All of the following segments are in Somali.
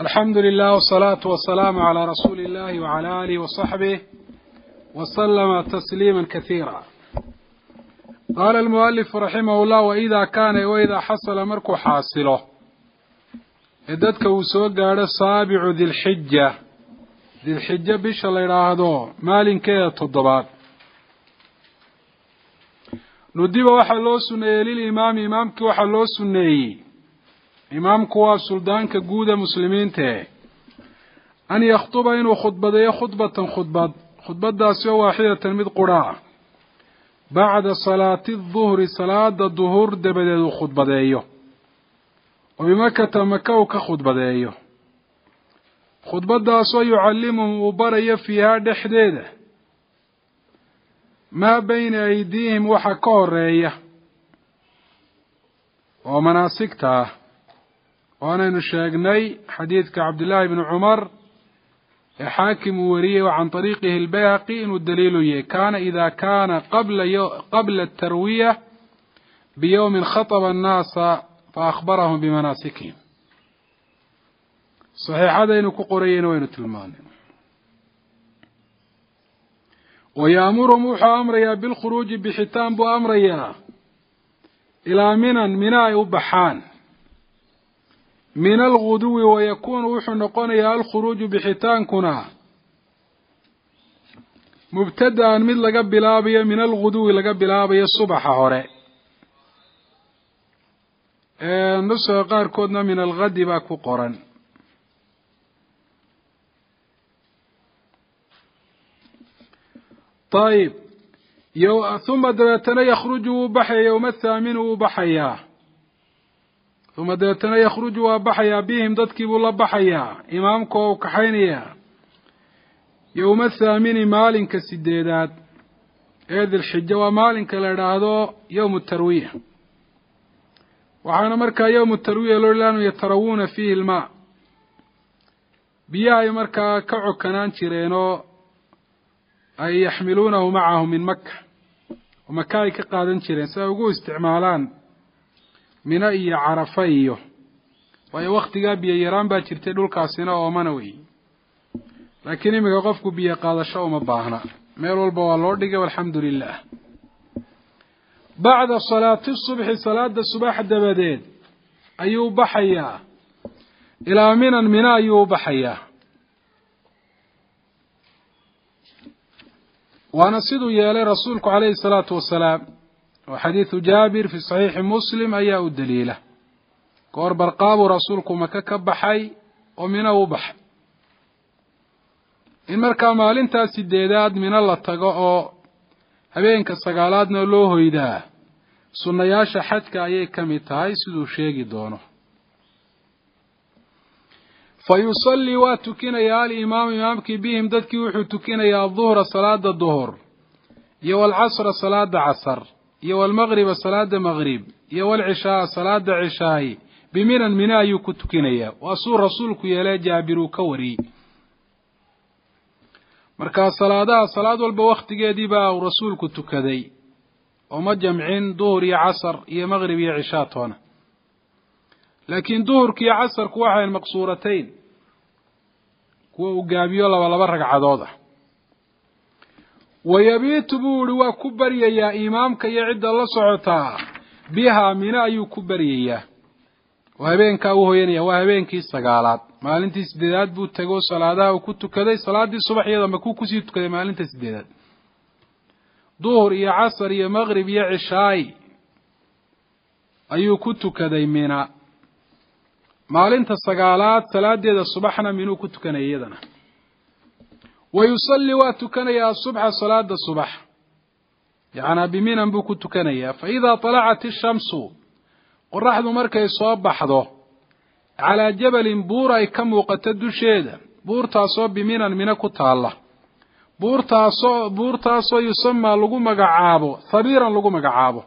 الحمد لله والصلاة والسلام على رسول الله وعلى آله وصحبه وسلم تسليما كثيرا. قال المؤلف رحمه الله: وإذا حصل مركو حاصله إددك وسوق على صابع ذي الحجة بيش الله يراهدو مالين كيه تضبات ندب وحلو سنية للإمام إمامك وحلو سنية إمامك وسلطانك جودة مسلمين ته أن يخطب إنه خطبة داسية واحدة تلميذ قراء بعد صلاة الظهر صلاة الظهر دبدأ خطبة دايو وبمكة مكوك خطبة دايو خطبة داسية يعلمهم وبري فيها دحديدة ما بين أيديهم وحكورية ومناسكتها. وأنا نشاقني حديث عبد الله بن عمر حاكم وريه وعن طريقه البيهقي إنه الدليل كان إذا كان قبل التروية بيوم خطب الناس فأخبرهم بمناسكهم. صحيح هذا إنه كقرين وإنه تلمان. ويأمر موحى أمريا بالخروج بحتام بأمريا إلى منى وبحان من الغدو ويكون وحو نقونيا الخروج بحتان كنا مبتدأ من لقب لابيا من الغدو لقب لابيا الصبح هوري نسخة قار كودنا من الغد باكو قرن. طيب ثم دلتنا يخرج بحيا يوم الثامن وبحيا ثم دلتنا يخرج وبحيا بهم ضدك بولا بحيا إمامك وكحينيا يوم الثامن مال كالسديدات هذه الحجة ومال كالرادو يوم التروية. وحانا مركا يوم التروية لولانو يتروون فيه الماء بياي مركا كعو كنان تيرينو أي يحملونه معهم من مكة ومكاي كقادن تيرين سيقو استعمالان من أي عرفيه وأي وقت قابي يران باكرتي دول كاسينا ومنوي لكن إمي قفكو بيا قاد شو مباهنا ميلو البوالوردقة والحمد لله. بعد صلاة الصبح صلاة الصباح الدبادين أيوب بحيا إلى من أيوب بحيا. ونسيد يالي رسولك عليه الصلاة والسلام وحديث جابر في صحيح مسلم أيها الدليلة كور برقاب رسولكم مككب بحي ومنه بحي إن مركا مالين تاسي ديداد من الله تقوء هبينك السقالاتنا لوه إذا سنياش حدك أيه كمتاي سدو شيقي دونه فيصلي واتكين يا الإمام إمامك بهم ددك وحو تكين يا الظهر صلاة الظهر يو العصر صلاة عصر يو المغرب صلاة مغرب يو العشاء صلاة عشاء بمن يكو تكين يا وأصور رسولك يا جابر كوري مركا صلاة والبوقت قادبا ورسولك تكدي وما جمعين ظهر يا عصر يا مغرب يا عشاء هنا لكن ظهرك يا عصر كواحد مقصورتين كوا قابيو لبا ركعدود ويبيت بوري وكبريا يا إمامك يعد الله سعطا بها من أي كبريا وهبينك وهينيا وهبينك السقالات maalintii sideedaad buu tago salaadaha ku tukaday salaadii subaxiyada ma ku sii tukaday maalinta sideedaad duhur iyo casr iyo maghrib iyo cishaay ayuu ku tukaday mina maalinta sagaalaad salaadeeda subaxna minuu ku tukanay iyadana ويصلي واتكنيا الصبح صلاة الصبح يعني بمنا بو كتكنيا فإذا طلعت الشمس قرحض مركي صباحده على جبل بورا كم وقتد شيدا بورتاسو بمنا من كتالله بورتاسو يسمى لغو مغعابو ثبيرا لغو مغعابو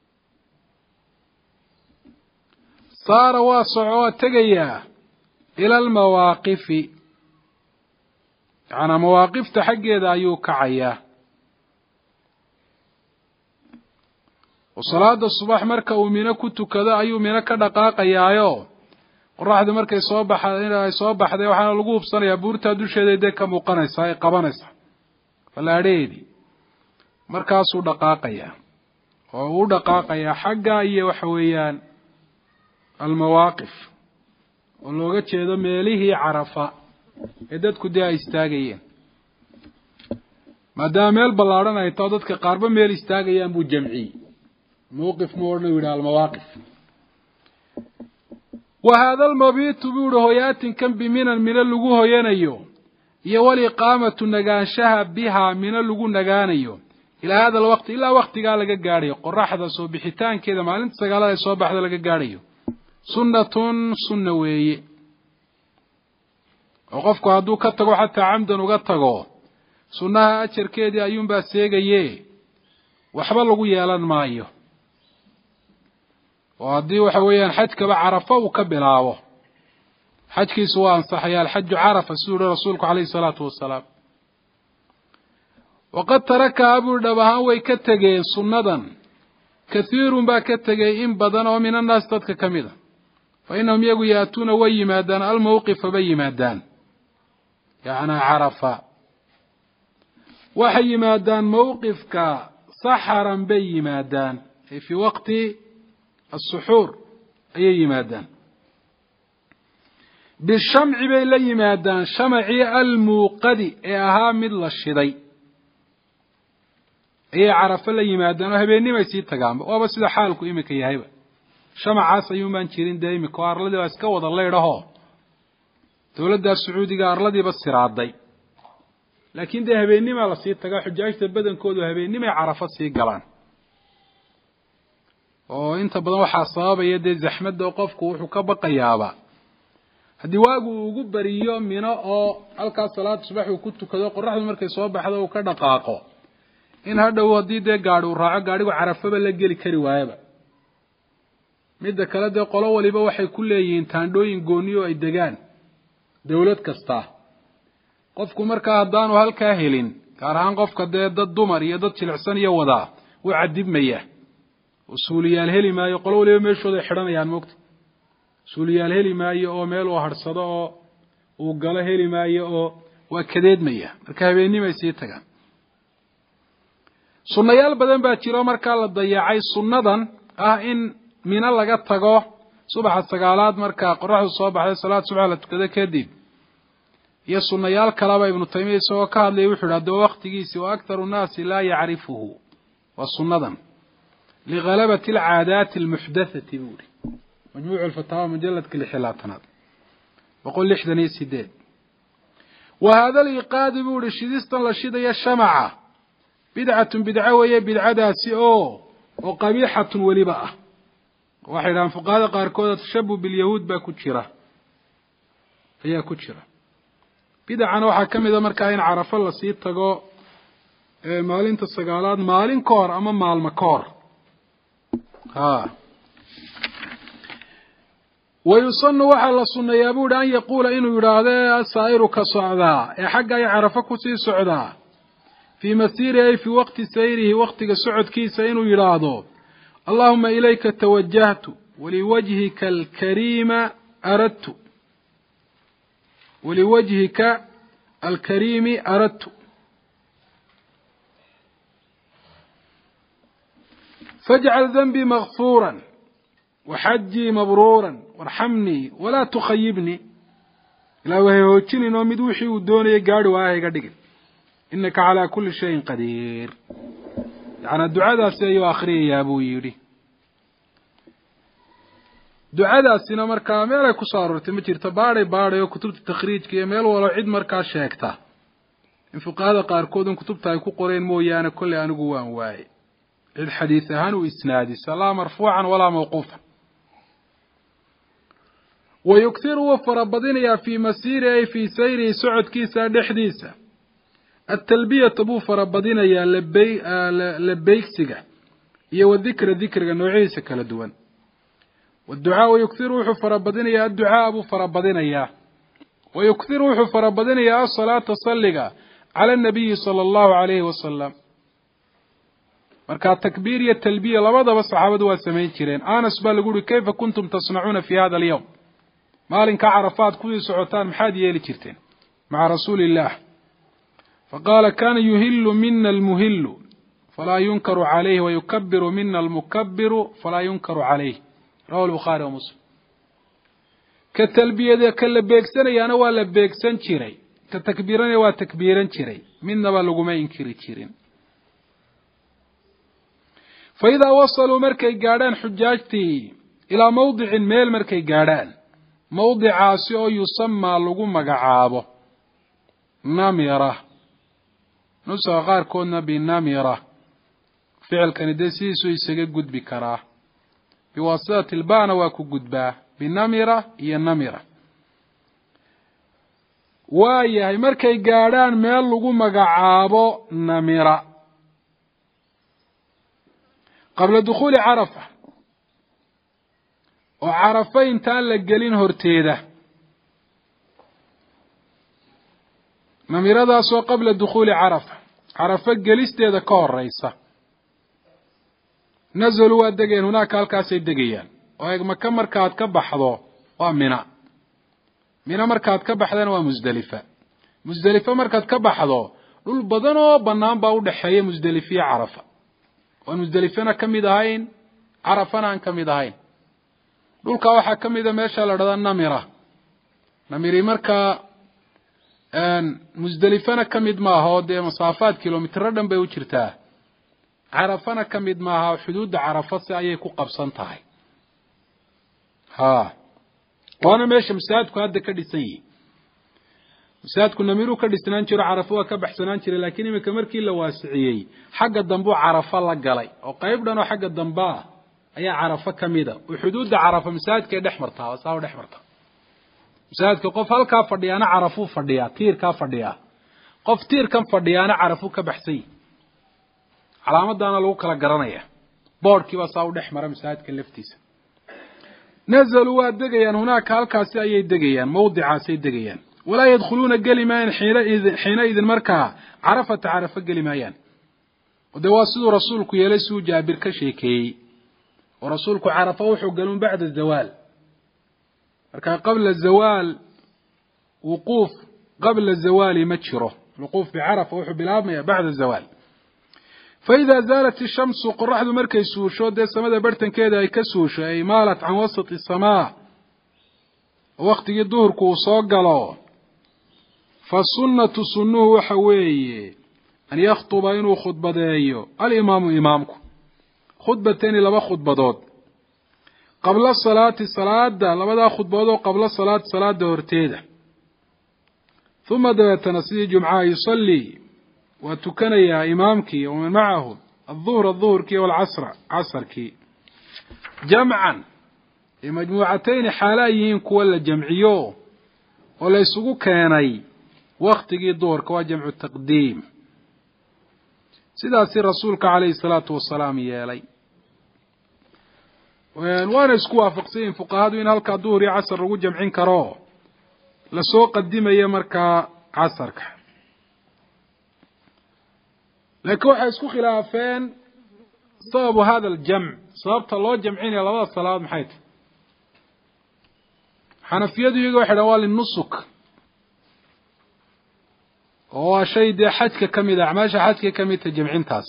صار واسعو تجيا إلى المواقف يعني مواقف تحقيد أيو كعيا وصلاة الصباح مركا ومنا كنت كذا أيو منا كدقاق يايو qoraxdu markay soo baxday waxaana lagu hubsanayaa buurtaa dusheeda dee ka muuqanaysaa ay qabanaysaa fallaadheedii markaasuu dhaqaaqayaa oo uu dhaqaaqayaa xagga iyo waxa weeyaan almawaaqif oo looga jeedo meelihii carafa ee dadku dee ay istaagayeen maadaama meel ballaadhan ay taho dadka qaarba meel istaagayaan buu jamciyey mawqif mu odhan u yidhaha almawaaqif wa haada almabiitu buu yihi hoyaatinkan biminan mina lagu hoyanayo iyo waliqaamatu nagaanshaha bihaa mina lagu nagaanayo ilaa hada alwaqti ilaa waqtigaa laga gaadhayo qoraxda soo bixitaankeeda maalinta sagaalada ay soo baxdo laga gaadhayo sunnatun sunna weeye oo qofku hadduu ka tago xataa camdan uga tago sunnaha ajarkeedii ayuunbaa seegaye waxba lagu yeelan maayo oo haddii waxa weeyaan xajkaba carafa uu ka bilaabo xajkiisu waa ansaxaya alxaju carafa siduu yihi rasuulku calayhi salaatu wasalaam waqad tarakaha buu dhab ahaan way ka tegeen sunnadan kathiirun baa ka tegay in badan oo min annaas dadka ka mid a fa innahum iyagu yaatuuna way yimaadaan almawqifa bay yimaadaan yacnaa carafa waxay yimaadaan mawqifka saxaran bay yimaadaan ay fii waqti السحور ayay yimaadaan bishamci bay la yimaadaan shamci almuuqadi ee ahaa mid la shiday ayay carafa la yimaadaan oo habeennimay sii tagaanba waaba sida xaalku imika yahayba shamacaas ayuunbaan jirin dee imika oo arladii baa iska wada leydhahoo dowladdaa sacuudiga arladiiba siraaday laakiin dee habeennimaa lasii tagaa xujaajta badankoodu habeennimay carafa sii galaan oo inta badan waxaa sababaya dee zaxmadda oo qofku wuxuu ka baqayaaba haddii waagu uu ugu bariyo mino oo halkaas salaada subax uu ku tukado qoraxdu markay soo baxdo uu ka dhaqaaqo in hadhow haddii dee gaadhi uu raaco gaadhigu carafaba la geli kari waayaba midda kale dee qolo waliba waxay ku leeyihiin taandhooyin gooniyo ay degaan dawlad kasta qofku markaa haddaanu halkaa helin gaar ahaan qofka dee dad dumar iyo dad jilicsan iyo wadaa wuu cadibmaya usuuliyaal heli maayo qolo waliba meeshooday xidhanayaan moogta usuuliyaal heli maayo oo meel uu hadhsado oo uu galo heli maayo oo waa kadeedmaya marka habeennimay sii tagaan sunnayaal badan baa jiro markaa la dayacay sunnadan ah in mino laga tago subaxa sagaalaad markaa qoraxdu soo baxday salaad subax la tukado kadib iyo sunnayaal kalaba ibnu taymiya isagoo ka hadlaya wuxuu yidhi haddaba waqtigiisii wa aktaru nnaasi laa yacrifuhu waa sunnadan لغلبة العادات المحدثة بوري مجموع الفتاوى مجلد كل حلاتنات بقول لحدني سيدين وهذا الإيقاد بوري شديستا لشدة الشمعة بدعة وهي بدعة داسي وقبيحة ولباء واحد عن فقهاء قاركودة تشبه باليهود باكوتشرة هي كوتشرة بدعة نوحا كم إذا مركاين عرف الله سيد تقو مالين تسقالات مالين كور أما مال مكور ويصن وحل الصنة يابود أن يقول إنه يراده السائر كصعدا حقا يعرف كسي صعدا في مسيره في وقت سيره وقت سعد كيس إنه يراده اللهم إليك توجهت ولوجهك الكريم أردت ولوجهك الكريم أردت فاجعل ذنبي مغفورا وحجي مبرورا وارحمني ولا تخيبني لا وهي هوتشيني نو مدوحي ودوني غادي واهي غدغ انك على كل شيء قدير يعني الدعاء ذا سيو اخري يا ابو يري دعاء ذا سينا marka meel ay ku saarurtay ma jirto baaray kutubta takhriijka iyo meel wala cid marka sheegta in fuqaada qaar kood kutubta ay ku qoreen mooyaane kulli anigu waan waayay الحديث هان وإسنادي سلا مرفوعا ولا موقوفا ويكثر وفر بدنيا في مسيره في سيره سعد كيسا دحديسا التلبية تبو فربدنيا لبيك سيغا يو ذكر نوعيسا كلا دوان والدعاء ويكثر وحفر بدنيا الدعاء أبو فربدنيا ويكثر وحفر بدنيا الصلاة تصلق على النبي صلى الله عليه وسلم marka takbiir iyo talbiya labadaba saxaabadu waa sameeyeen jireen Anas baa lagu yiri kayfa kuntum tasnauna fi hada al-yawm maalinka carafaad kusii socotaan maxaad yeeli jirteen maca rasuuli illah faqaala kana yuhillu mina almuhillu falaa yunkaru calayhi wayukabiru mina almukabiru falaa yunkaru calayh rawahu albukhaari wa muslim ka talbiyada ka la beegsanayaana waa la beegsan jiray ka takbiiranaya waa takbiiran jiray midnaba laguma inkiri jirin fa idaa wasaluu markay gaadhaan xujaajtii ilaa mawdicin meel markay gaadhaan mawdicaasi oo yusamaa lagu magacaabo namira nusaga qaarkoodna binamira ficilkani dee sidiisuu isaga gudbi karaa biwaasitati ilbana waa ku gudbaa binamira iyo namira waa yahay markay gaadhaan meel lagu magacaabo namira qabla dukhuuli carafa oo carafa intaan la gelin horteeda namiradaasoo qabla dukhuuli carafa carafa gelisteeda ka horeysa nazaluu waa degeen hunaaka halkaasay degayaan oo eeg maka markaad ka baxdo waa mina markaad ka baxdana waa musdelifa markaad ka baxdo dhul badan oo bannaan baa udhaxeeya musdelifa iyo carafa oan musdelifana ka mid ahayn carafana aan ka mid ahayn dhulkaa waxaa ka mida meesha la dhahdaa namiri markaa musdelifana ka mid maaha oo dee masaafaad kilomitro dhan bay u jirtaa carafana ka mid maaha oo xuduudda carafa si ayay ku qabsan tahay waana meesha masaajidku hadda ka dhisan yihi masaajidku namiruu ka dhisnaan jiro carafa waa ka baxsanaan jiray laakiin iminka markii la waasiciyey xagga dambuu carafa la galay oo qayb dhan oo xagga dambaa ayaa carafa ka mida oo xuduudda carafa masaajidkay dhex martaa saa u dhex martaa masaajidka qof halkaa fadhiyaana carafuu fadhiyaa tiirkaa fadhiyaa qof tiirkan fadhiyaana carafuu ka baxsan yihi calaamadaana lagu kala garanaya boodhkiibaa saa u dhex mara masaajidka laftiisa nazaluu waa degayaan hunaaka halkaasi ayay degayaan mawdicaasay degayaan walaa yadkhuluuna geli maayaan xiinaidin markaa carafata carafa geli maayaan oo dee waa siduu rasuulku yeelay siduu jaabir ka sheekeeyey oo rasuulku carafa wuxuu galuun bacda zawaal markaa qabla zawaal wuquuf qabla zawaali ma jiro wuquuf bicarafa wuxuu bilaabmaya bacda zawaal faidaa zaalat ishamsu qoraxdu markay suusho dee samada bartankeeda ay ka suusho ay maalat can wasati samaa waktigii duhurku uu soo galo fa sunnatu sunnuhu waxa weeye an yakhtuba inuu khudbadeeyo alimaamu imaamku khudbatayni laba khudbadood qabla salaati salaada labadaa khudbadood oo qabla salaati salaada horteeda uma dabeetana sidii jumcaha yusallii waa tukanayaa imaamkii waman macahu aلظuhra duhurkii walcasra casarkii jamcan majmuucatayni xaala ay yihiin kuwa la jamciyo oo la isugu keenay waktigii duhurka waa jamcu taqdiim sidaasi rasuulka calayhi الsalaatu wasalaam yeelay waana isku waafaqsan yihin fuqahadu in halkaa duhur iyo casar lagu jamcin karo lasoo qadimayo markaa casarka laakiin waxay isku khilaafeen sababu hada aljamc sababta loo jamcinaya labada salaadood maxay tahy xanafiyadu iyaga waxay dhahan waa linusuk oo waa shay dee xajka ka mid a acmaasha xajka ka mid ta jamcintaas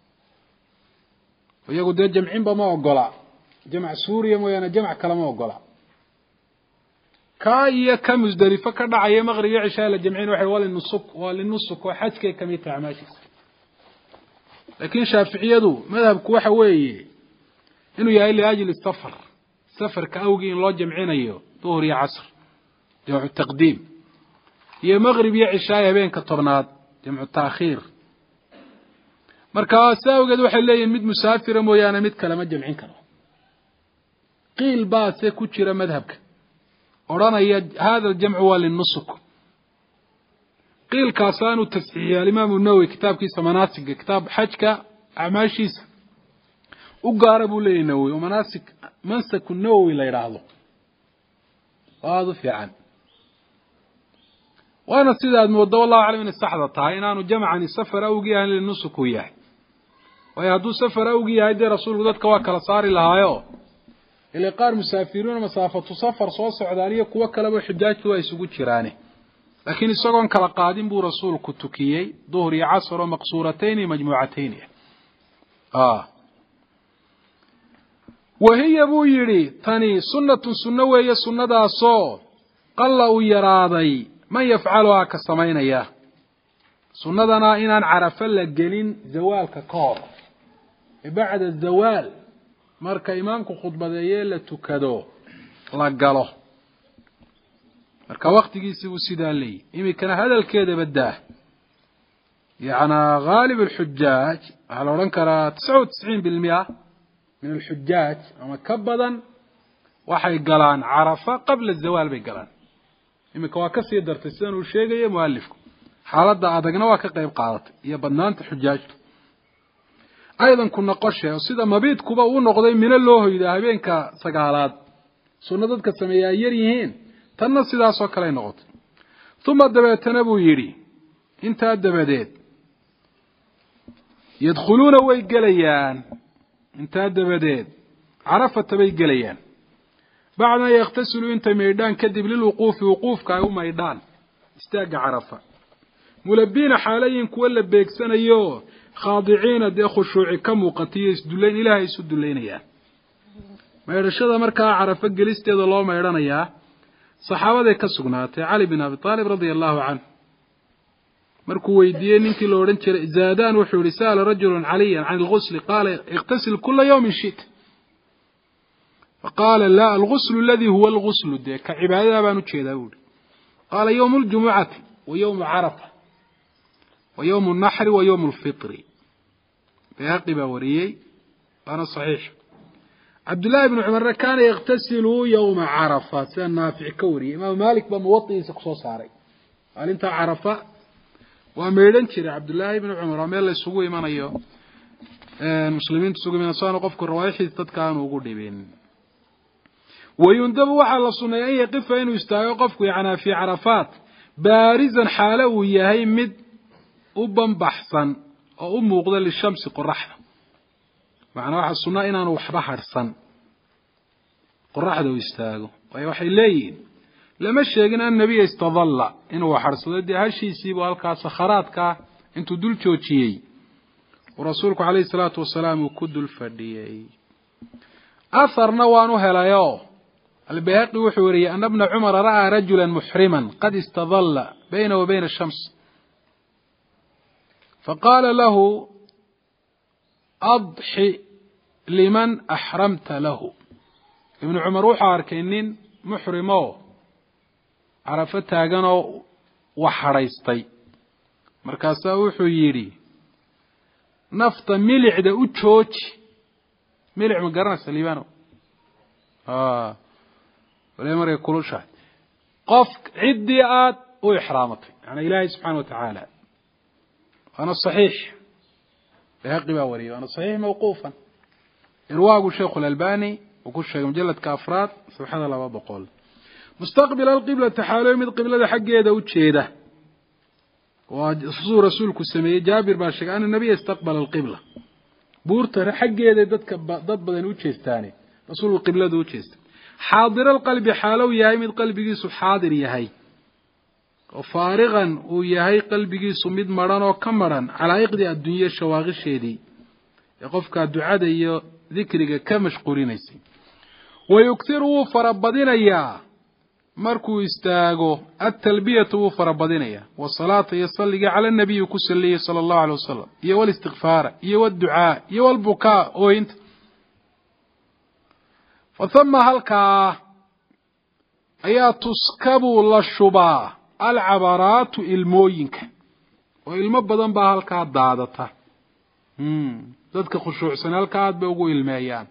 iyagu dee jamcinba ma ogola jamc suuriya mooyaane jamc kale ma ogola ka iyo ka musdelifo ka dhacaya maqrib iyo cishaa la jamcin waxay waa linusuk oo xajkay ka mid tahay acmaashiisa laakiin shaaficiyadu madhabku waxa weeye inuu yahay liajli safarka awgii in loo jamcinayo duhur iyo casr jamcu taqdiim iyo maqrib iyo cishaay habeenka tobnaad jamcu taakhiir markaa si awgeed waxay leeyihin mid musaafira mooyaane mid kale ma jamcin karo qiil baase ku jira madhabka odhanaya hada aljamcu waa linusuk qiilkaasaanuu tasxiixiyey alimaamu nawowi kitaabkiisa manaasiga kitaab xajka acmaashiisa u gaara buu leeyahy nawowi oo manaasik mansaku nawowi la yidhaahdo aada u fiican waana sidaad moodo wallahu aclam inay saxda tahay inaanu jamcani safar awgi ahayn linusuk uu yahay waayo hadduu safar awgi yahay dee rasuulku dadka waa kala saari lahaayo إلى قار مسافرون مسافة سفر صوص عدالية قوة كلام حجاج ويسوق جيرانه لكن السجون كلا قادم بو رسول كتكيي ظهر عصر مقصورتين مجموعتين وهي بو يري تاني سنة وهي سنة دا صو قل يراضي من يفعلها كسمين اياه سنتنا إن عرف لجلين زوال كقار بعد الزوال marka imaamku khudbadeeyay la tukado la galo marka waqtigiisa uu sida leey imikana hadalkeeda badaa yaana غالب الحجاج على oran kara 99% من الحجاج ama ka badan waxay galaan Arafa qabla الزوال bay galaan imika waa ka sii dartay sidaan uu sheegay muallifku xaaladda adagna waa ka qayb qaadatay iyo badnaanta xujaajtu أيضا كنا قشة وسيدا مبيت كوبا ونقضي من الله إذا هبينك سقالات سنة كسمية يريهين تنا سيدا سوكالي نقط ثم الدبات تنبو يري انت الدبادات يدخلون ويقليان انت الدبادات عرفت بيقليان بعد ما يغتسلوا انت ميدان كدب للوقوف وقوفك او ميدان استاق عرفة ملبين حاليا كولا بيكسان ايوه خاضعين دي خشوعي كموقتيس دلين إلهي يسود دلين إياه ما يرشد مركا عرفة قليستي ذا الله ما يران إياه صحابة دي كسقناتي علي بن أبي طالب رضي الله عنه مركو ويديين انك لورنشر زادان وحو رسالة رجل عليا عن الغسل قال اغتسل كل يوم شئت فقال لا الغسل الذي هو الغسل دي كعبادة بانو تشيداود قال يوم الجمعة ويوم عرفة ويوم النحر ويوم الفطر بهقي باوريي أنا صحيح عبد الله بن عمر كان يغتسل يوم عرفة سان نافع كوري إمام مالك بموطئ سقصوص علي قال انت عرفة وميلان شري عبد الله بن عمر وميل الله يسوقوا إيمان أيوه المسلمين تسوقوا من أصوان وقفك الروايحي تتكانوا وقودي بين ويندب على الصنع أن يقف إنه يستيقفك يعني في عرفات بارزا حاله ويهي مد وبنبحثا أو موقدا للشمس قرحة معنى واحد الصنع إنه وحبا حرصا قرحة دو يستاقوا ويوحي لين لما الشيقين أن النبي يستظل إنه حرصا دي هالشي يسيبوا هالكا صخراتك انتو دول توتيي ورسولك عليه الصلاة والسلام وكد الفرديي أثر نوانو هلايو البيهقي وحوري أن ابن عمر رأى رجلا محرما قد استظل بينه وبين الشمس فقال له أضحي لمن أحرمت له ابن عمر وحار كينين محرمو عرفتها قنو وحريستي مركاسا وحيري نفط ملع دا أتشوش ملع مقرنا سليبانو ولا يمر يقولوا شاهد قفك عديات وإحرامتي يعني إلهي سبحانه وتعالى أنا الصحيح بهقي باوري وأنا الصحيح موقوفا إرواق الشيخ الألباني وكل شيء مجلد كأفراد سبحان الله بقول مستقبل القبلة تحالي من القبلة حق يده وتشيده وصور رسولك السمية جابر باشك أن النبي استقبل القبلة بورته حق يده ضد بدن وتشيستاني رسول القبلة دو وتشيست حاضر القلب حالو يهي من قلبه حاضر يهي وفارغا ويهي قلبه سميد مران وكمران على يقضي الدنيا الشواغل الشيدي يقفك الدعاء دي ذكرك كمشقورين يسي ويكثره فربضين اياه مركو استاغو التلبية فربضين اياه والصلاة يصلي على النبي كسلي صلى الله عليه وسلم يو الاستغفار يو الدعاء يو البكاء وانت فثم هلكا ايا تسكبوا للشبا العبارات الموينك وإلما بدن با هلكا دادتا ذاتك خشوع سنة هلكا بيقو المايان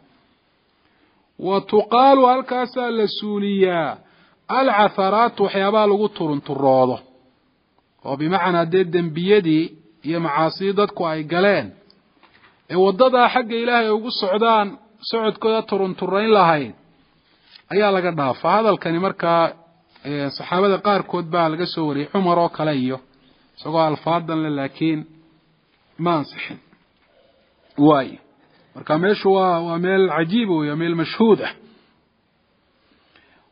وتقال هلكا سالسوليا العثرات وحيابا لغو ترنطراضة وبمعنى ديدن بيدي يا معاصي دادكو اي قلان ودادا حق إلهي وقو السعودان سعود كذا ترنطرين لهاين ayaa laga dhaafaa hadalkani marka saxaabada qaar kood baa laga soo wariyay Umar oo kale iyo isagoo alfaadan laakiin ma ansixin way marka meeshu waa meel cajiib oo meel mashhuud ah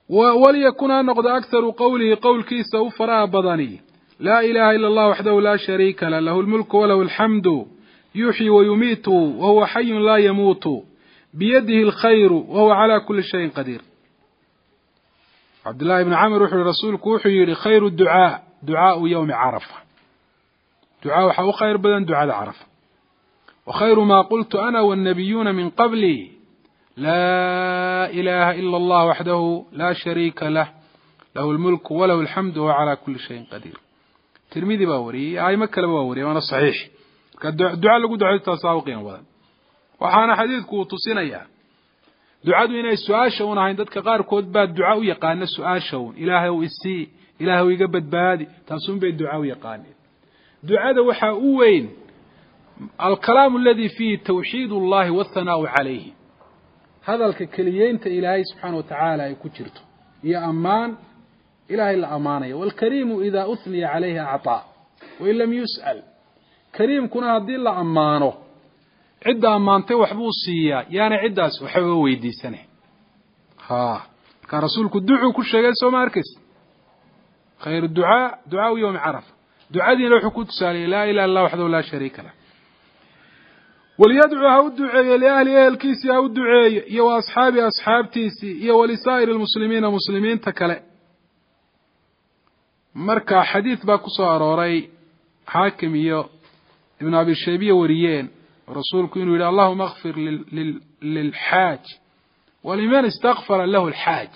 وليكن نقض أكثر قوله قول كيس وفراء بضني لا إله إلا الله وحده لا شريك له له الملك وله الحمد يحيي ويميت وهو حي لا يموت بيده الخير وهو على كل شيء قدير. عبد الله بن عمرو وحي رسولك وحي خير الدعاء دعاء يوم عرفة، دعاء حو خير بدن دعاء عرفة. وخير ما قلت أنا والنبيون من قبلي لا إله إلا الله وحده لا شريك له له الملك وله الحمد وهو على كل شيء قدير. ترمذي باوري أي مكة باوري وأنا صحيح الدعاء لقوا دعاء التساوقين وذا وحنا حديثك وتصينيا دعاء إن السؤال شون عندك كقار كود بعد دعاء يقان السؤال شون إلهي وإستي إلهي ويقبض بادي تصوم بالدعاء يقان دعاء وحاوين الكلام الذي فيه توحيد الله والثناء عليه هذا الكليين إلهي سبحانه وتعالى يكجرته يا أمان إلهي الأمانة والكريم إذا أثني عليه أعطاء وإن لم يسأل كريم كنا هدي الله أمانه عدة أمانته وحبوصية يعني عدة وحبه ويدي سنة كان رسولك الدعاء كل شيء سوى ماركس خير الدعاء دعاء يوم عرفة دعاء دي لو حكوت سالي لا إله إلا الله وحده لا شريك له وليدعو هؤلاء لأهل الكيس هؤلاء يا أصحابي أصحابتيسي يا ولسائر المسلمين مسلمين تكلا مركا حديث باكو صاروري حاكم يا ابن أبي الشيبية وريين رسولك يقول اللهم اغفر للحاج ولمن استغفر له الحاج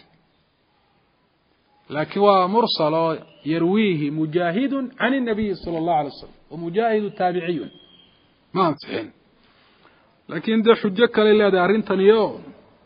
لكن هو مرسل يرويه مجاهد عن النبي صلى الله عليه وسلم ومجاهد تابعي ما أنصحين لكن ده حجك لله ده أرنتني يوم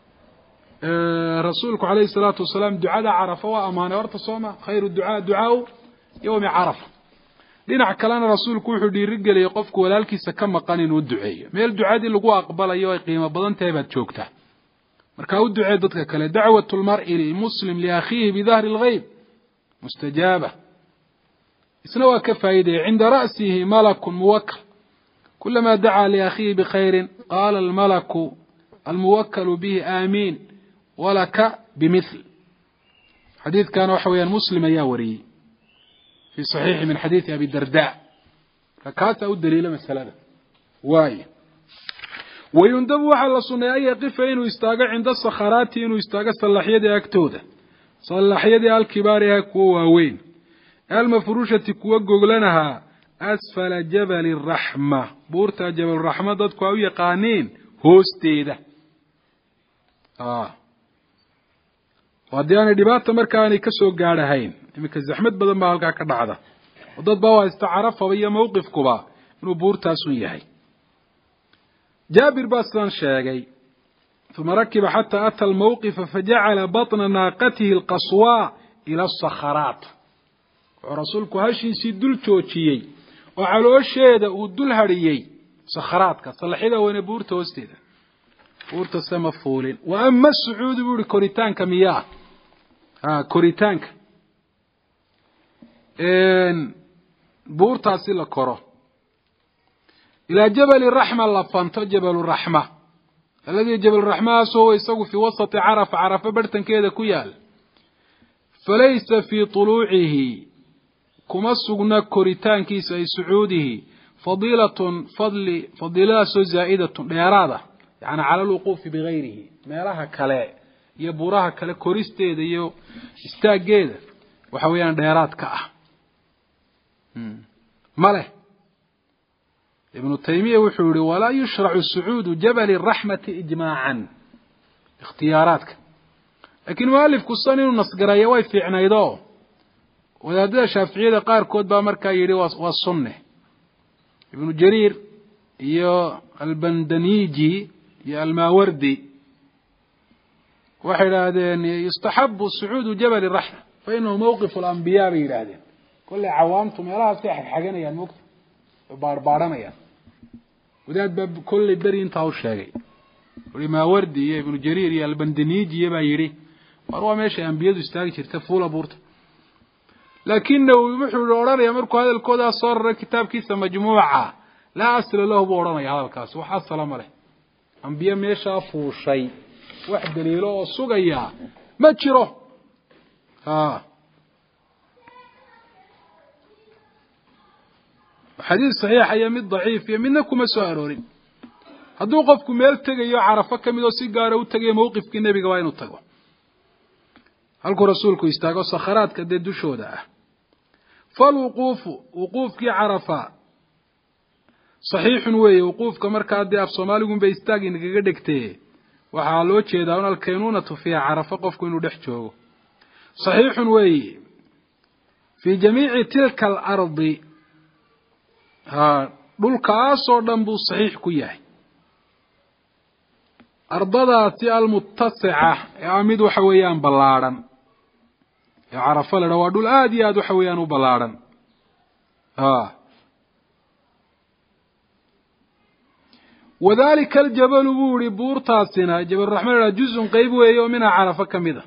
رسولك عليه الصلاة والسلام دعاء عرفة وأمانة ورتصومة خير الدعاء دعاء يوم عرفة لنا كلام رسولك وحدي رجل يقفك ولالك سكم قانين والدعاء ما الدعاء دي لقوا أقبل أيوة قيمة بدن تهبت شوكته مركاو الدعاء ضدك كلا دعوة المرء للمسلم لأخيه بظهر الغيب مستجابة إسنوا كفايدة عند رأسه ملك موكل كلما دعا لأخيه بخير قال الملك الموكل به آمين ولك بمثل. حديث كان وحويا مسلم ياوري في صحيح من حديث أبي الدرداء فكات أو الدليل مسألة واي ويندب على صنع أي قفة إنه يستاقع عند الصخرات إنه يستاقع صلاحية دي أكتودة صلاحية دي الكبار كواوين المفروشة كوجو لنها أسفل جبل الرحمة بورتا جبل الرحمة ضد كواوية قانين هوستيدة ودياني دباتة مركاني كسو قارهين إمك الزحمة بدن ما هلقا كدعدا وضد بوا استعرف وبيا موقف كبا إنه بورتا سويهي جابر باسلان شاقي ثم ركب حتى أتى الموقف فجعل بطن ناقته القصواء إلى الصخرات ورسولك هاشين سيدل توتيي وعلى الشيدة ودل هريي صخراتك صلحيدا وين بورتا وستيدا بورتا سمفولين وأما السعود بوري كوريتانك مياه كوريتانك بورتا سيلا كورو إلى جبل الرحمة لفانتو جبل الرحمة الذي جبل الرحمة هو يسوي في وسط عرف برتن كيدا كيال فليس في طلوعه كما سقنا كوريتان كيس أي سعوده فضيلة زائدة لإرادة يعني على الوقوف بغيره ما يراها كلاء يبوراها كلاء كوريستيد يو استاقيد وحويان ديرات كأه ماله ابن تيمية وحوري ولا يشرع السعود جبل الرحمة إجماعا اختياراتك لكن مؤلف كسانين ونصقر يواي في عنايضه وهذا شافعية قار كود بامركا يري والصنة ابن جرير يا البندنيجي يا الماوردي واحد هذين يستحب السعود جبل الرحمة فإنه موقف الأنبياء بيرادين كل عوامتم يراها سيحر حقنا يا المكتب باربارنا يا وده باب كل الدري انتهوا الشاقي والماوردي يا ابن جرير يا البندنيجي يا بايري مروى ماشي أنبياء يستاقي ترتفولا بورته لكنه يمحو الأوران يمركو هذا الكود صار كتاب كيس مجموعة لا أصل له بأوران هذا الكاس وحصل مره أنبياء ميشا فوشي واحد دليله صغيا ما تشيره xadiis saxiix ayaa mid daciif iyo midna kuma soo aroorin hadduu qofku meel tegayo carafo ka mid oo si gaara u tagayo mawqifkii nebiga waa inuu tago halkuu rasuulku istaago sakharaadka dee dushooda ah falwuquufu wuquufkii carafa saxiixun weeye wuquufka markaa dee af soomaaligun bay istaag inagaga dhegtee waxaa loo jeedaa un alkaynuunatu fiiha carafo qofku inuu dhex joogo saxiixun weeye fii jamiici tilka alardi dhulkaasoo dhan buu saxiix ku yahay ardadaasi almuttasica ee mid waxa weeyaan ballaadhan ee carafo la dha waa dhul aada iyo aada waxa weeyaan u ballaadhan wadalika aljabalu buu ihi buurtaasina jabaluraxmaan la juzun qeyb weeye oo minhaa carafo ka mid a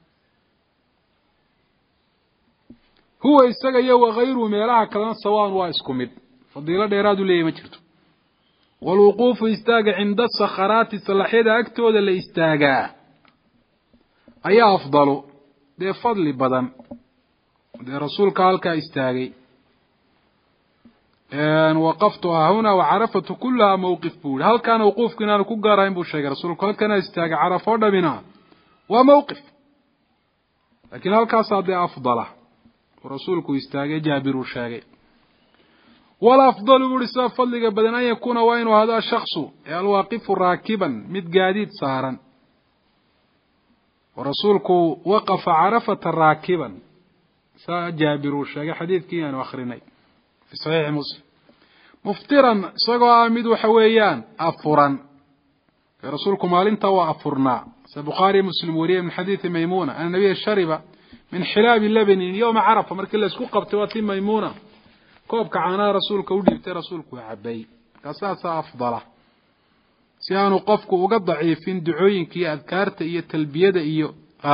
huwa isaga iyo wakayruhu meelaha kalena sawaan waa isku mid fadiilo dheeraadu leeyahy ma jirto walwuquufu istaaga cinda sakharaati salaxyada agtooda la istaagaa ayaa afdalu dee fadli badan dee rasuulka halkaa istaagay waqaftuhaa huna wacarafatu kulahaa mawqif buu yihi halkaana wuquufku inaanu ku gaarahayn buu sheegay rasuulku halkana istaagay carafo dhamina waa mawqif laakiin halkaasaa dee afdala uu rasuulku istaagay jaabir uu sheegay walafdalu buu ihi sida fadliga badan an yakuuna waa inuu ahado ashaksu ee alwaaqifu raakiban mid gaadiid saaran oo rasuulku waqafa carafata raakiban saa jaabir uu sheegay xadiidkii aanu akrinay fi saxiixi muslim muftiran isagoo ah mid waxa weeyaan afuran ee rasuulku maalinta waa afurnaa sida bukhaariy muslim wariyay min xadiidi maymuna ana nabiya shariba min xilaabi labanin yowma carafa markii la isku qabtay waa tii maymuna koobka caanaha rasuulka u dhiibtay rasuulku waa cabay markaa saasaa afdala si aanu qofku uga daciifin ducooyinka iyo adkaarta iyo talbiyada iyo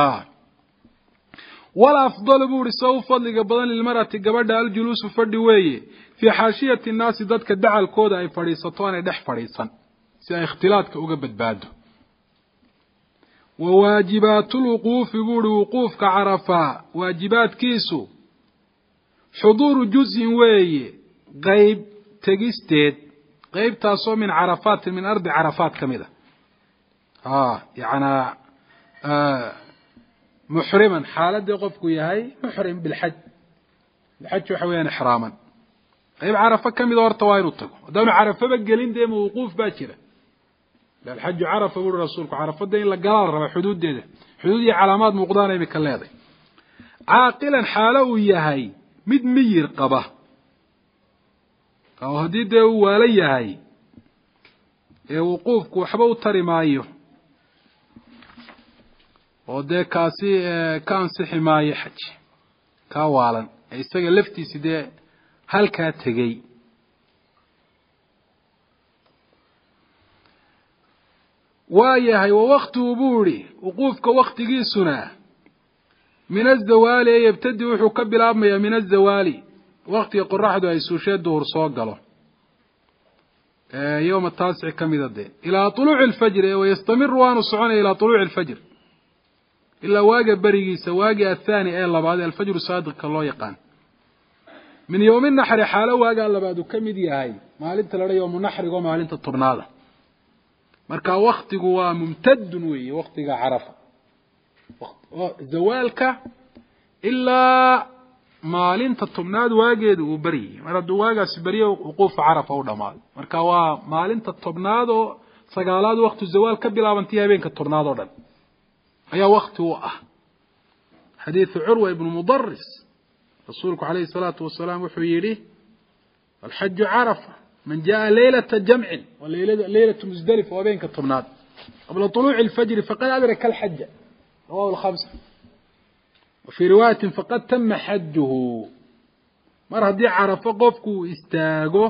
wala afdalu buu ihi sa u fadliga badan lilmar'ati gabadha aljuluusu fadhi weeye fii xaashiyati nnaasi dadka dacalkooda ay fadhiisato aanay dhex fadhiisan si ay ikhtilaadka uga badbaado wa waajibaatulwuquufi buu ihi wuquufka carafaa waajibaadkiisu xuduuru juzin weeye qeyb tegisteed qeybtaasoo min carafaatin min ardi carafaat ka mid a yanaa muxriman xaaladii qofku yahay muxrim bilxaj bilxaj waxa weeyaan ixraaman qeyb carafo ka mida horta waa inuu tago haddaanu carafaba gelin dee ma wuquuf baa jira alxaju carafa buuri rasuulku carafada in la galaa la rabaa xuduuddeeda xuduud iyo calaamaad muuqdaana imika leeday caaqilan xaalo uu yahay mid miyir qaba oo haddii dee uu waala yahay ee wuquufku waxba u tari maayo oo dee kaasi ka ansixi maayo xaj kaa waalan ee isaga laftiisi dee halkaa tegey waa yahay wa waktuhu buu ihi wuquufka waktigiisuna min azawaali ee yabtadi wuxuu ka bilaabmayaa min azawaali waktiga qoraxdu ay suushee duhur soo galo yowma taasic ka mida dee ilaa tuluuci alfajri wayastamiru waanu soconaya ilaa tuluuci alfajr ilaa waaga berigiisa waagi athaani ee labaad ee alfajru saadiqka loo yaqaan min yowmi naxri xaalo waagaa labaad uu ka mid yahay maalinta la dha yowmu naxrigo maalinta tobnaada marka waktigu waa mumtadun weeye waktiga carafa zawaalka ilaa maalinta tobnaad waageedu uu beryay mar hadduu waagaasi beryo wuquufa carafa u dhamaaday marka waa maalinta tobnaad oo sagaalaad waktu zawaal ka bilaabantii habeenka tobnaad oo dhan ayaa wakti u ah xadiidu curwa ibnu mudaris rasuulku calayhi salaatu wasalaam wuxuu yidhi alxaju carafa man jaa leylata jamcin leylatu musdalifa waa habeenka tobnaad qabla طuluuci alfajri faqad adraka alxaja rawahu lkhamsa wafii riwaayatin faqad tama xajuhu mar haddii carafo qofku uu istaago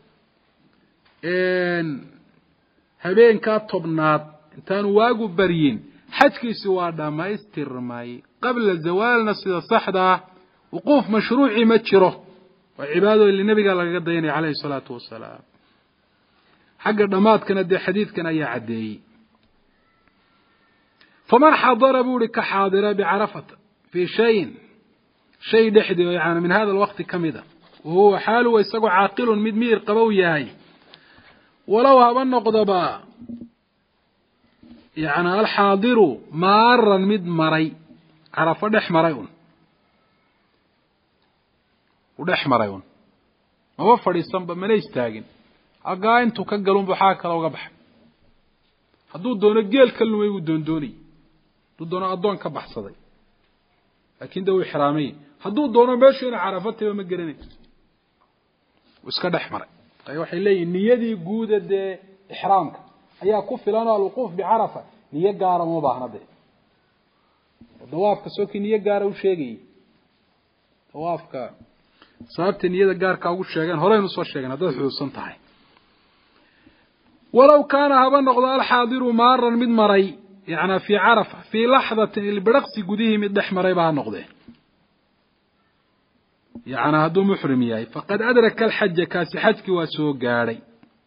habeenkaa tobnaad intaanu waagu baryin xajkiisi waa dhamaystirmay qabla zawaalna sida saxdaa wuquuf mashruuci ma jiro waa cibaado ili nabiga lagaga dayanaya calayhi salaatu wasalaam xagga dhamaadkana dee xadiidkan ayaa caddeeyey faman xadara buu ihi ka xaadira في شيء دحدي يعني من هذا الوقت كمدا وهو حاله ويسقو عاقل مدمير قبوياي ولو هبا نقضبا يعني الحاضر مارا مدمري عرف دحمريون ودحمريون ما فديسان با ملay istaagin aga intu ka galun waxa kala uga baxay haduu doono geel ka lumay uu doondoonay haduu doono adoon ka baxsaday laakiin daw ihraamay haduu doono meesha in carafatay ma garanay iska dhaxmaray ay waxay leeyihiin niyadii guud ee ihraamka ayaa ku filan al-wuquf bi Arafa niyo gaar ah ma baahnade dawaafka soo kiniyo gaar ah u sheegay dawaafka sababta niyada gaarka ugu sheegan horeynu soo sheegan hadda xusuusan tahay walaw kana haba noqdo al-haadiru marran mid maray يعني في عرفة في لحظة البرقس قديه مد احمر بها نقضه يعني هدو محرم ياي فقد أدرك الحج كاس حجك وسوق قاري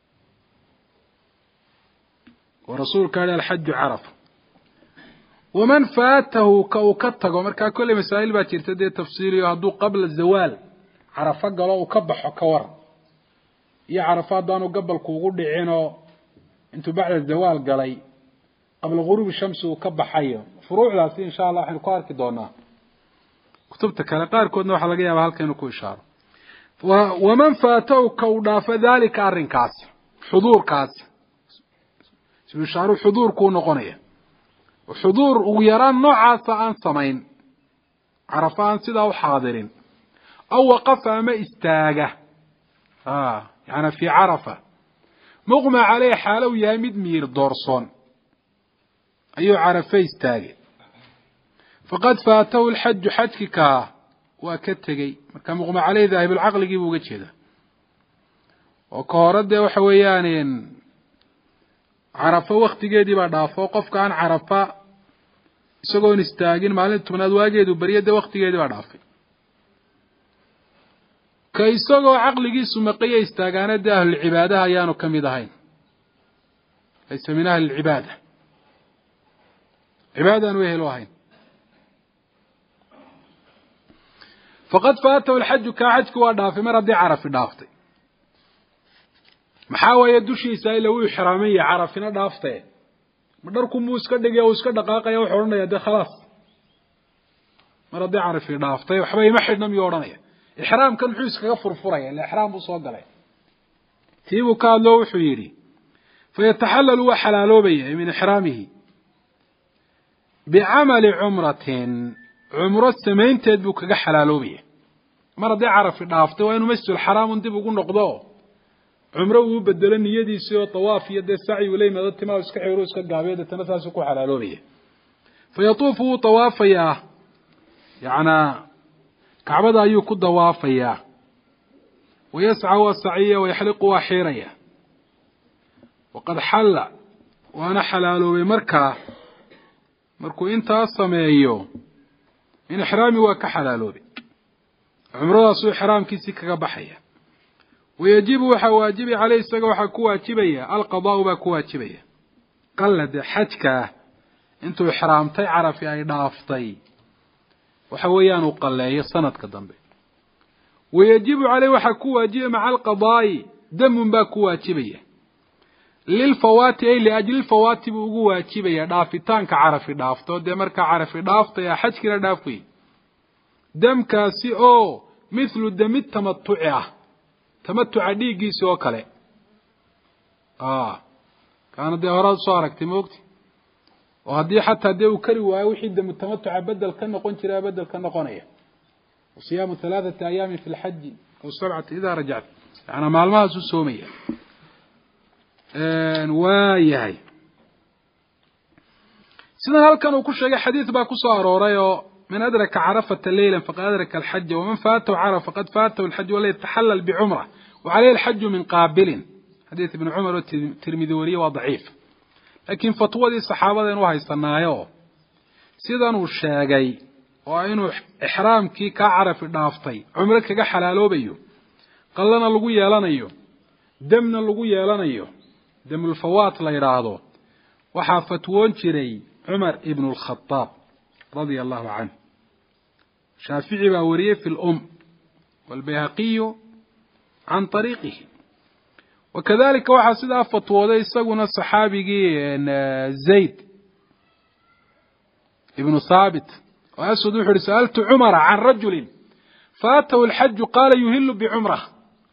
ورسول قال الحج عرفة ومن فاته كوكتك ومركا كل مسائل باتير تدي تفصيلي هدو قبل الزوال عرفة قالوا كبح وكور يا عرفات دانو قبل كوغود عينو انتو بعد الزوال قالي قبل غروب الشمس وكبح حيه فروع لاسي ان شاء الله حين قارك دونا كتبتك على قاركودنا waxa laga yaabaa halkan ku ishaaro ومن فاتوا كودا فذلك ارنكاس حضور كاس ishaaro حضور ku noqonaya وحضور ugu yaraan noocaas aan sameyn عرفان sida u xaadirin أو وقف ما استاغه يعني في عرفة مغمى عليه حاله يامد مير دورسون أيو عرفة استاغه فقد فاته الحج حجك وكتغي marka مغمى عليه ذاهب العقل جيبو uga jeeda oo koorade waxa weeyaan عرفة waqtigeedii ba dhaafo qofka aan عرفة isagoo istaagin maalinta tobnaad waageedu bariyada waqtigeedii ba dhaafay كيسوغو عقليgiisu maqay istaagaanada ahlul cibaadaha ayaanu kamid ahayn laysa min ahlul cibaada عبادة وهلو هين فقد فاته الحج كحجك ودافي مرضي عرف دافتي maxaa yadushiisa ila uu xiraamay carafina dhaaftay madarku muu iska dhigay oo iska dhaqaaqay oo xoranaya de khalaas maradi carafi dhaaftay waxba ima xidhnam iyo oranaya ihraamkan wuxuu iskaga furfuraya ila ihraam uu soo galay tiibu ka loo wuxuu yiri فيتحلل وحلالوبيه من إحرامه بعمل عمرة عمرة سمين تدبك حلالوبيه مرضي عرف دافته وإنه مسجد الحرام انت بقول نقضاه عمره وبدل نيدي سوى طواف يد السعي ولي ما ضدت ما وسكع يروس كجابيد تنفس كو حلالوبيه فيطوف طوافيا يعني كعبده أيو كد وافيا ويسعى وسعيه ويحلق وحيريه وقد حل وانا حلاله بمركه مركو انت سميهيو ان احرامي وكحلاله عمره سو احرام كيسي كغا بخيا ويجب وحواجب عليه اسغا وحا كو واجبيا القضاء با كو واجبيا قلد حجك انتو احرامتي عرفي اي دافتي waxa weeyaan uu qaleeyo sanadka dambe ويجب عليه waxa ku waajiba مع القضاء دم با ku waajibaya للفوات اي لاجل الفوات ugu waajibaya dhaafitaanka carafi dhaafto de marka carafi dhaafto ya xajkina dhaafay damkaasi oo mithlu dam tamattu'a dhiigiisa oo kale kana de hore soo aragtay moogti وهذه حتى ديو كري وحيد متمتع بدل كان نقون شراء بدل كان نقونية وصيام 3 أيام في الحج أو 7 إذا رجعت يعني مع الماء السومية وايهاي سنة هل كانوا كل شيء حديث باكو صار من أدرك عرفة الليلة فقد أدرك الحج ومن فاته عرف فقد فاته الحج ولا يتحلل بعمرة وعليه الحج من قابل حديث ابن عمر والترمذي وضعيف لكن فتوى الصحابة إنه هيستنايو سيدان وشاقي وإنه إحرامكي كعرف النافتي عمرك كا حلالو بيو قلنا اللقو يالانيو دمنا اللقو يالانيو دم الفوات لا يرادو وحا فتوان شري عمر ابن الخطاب رضي الله عنه شافعي باوريه في والبيهقي عن طريقه. وكذلك waxaa sidaa fatwooday isaguna saxaabigii Zayd ibn Thabit وأسود وحر سألت عمر عن رجل فاته الحج قال يهل بعمره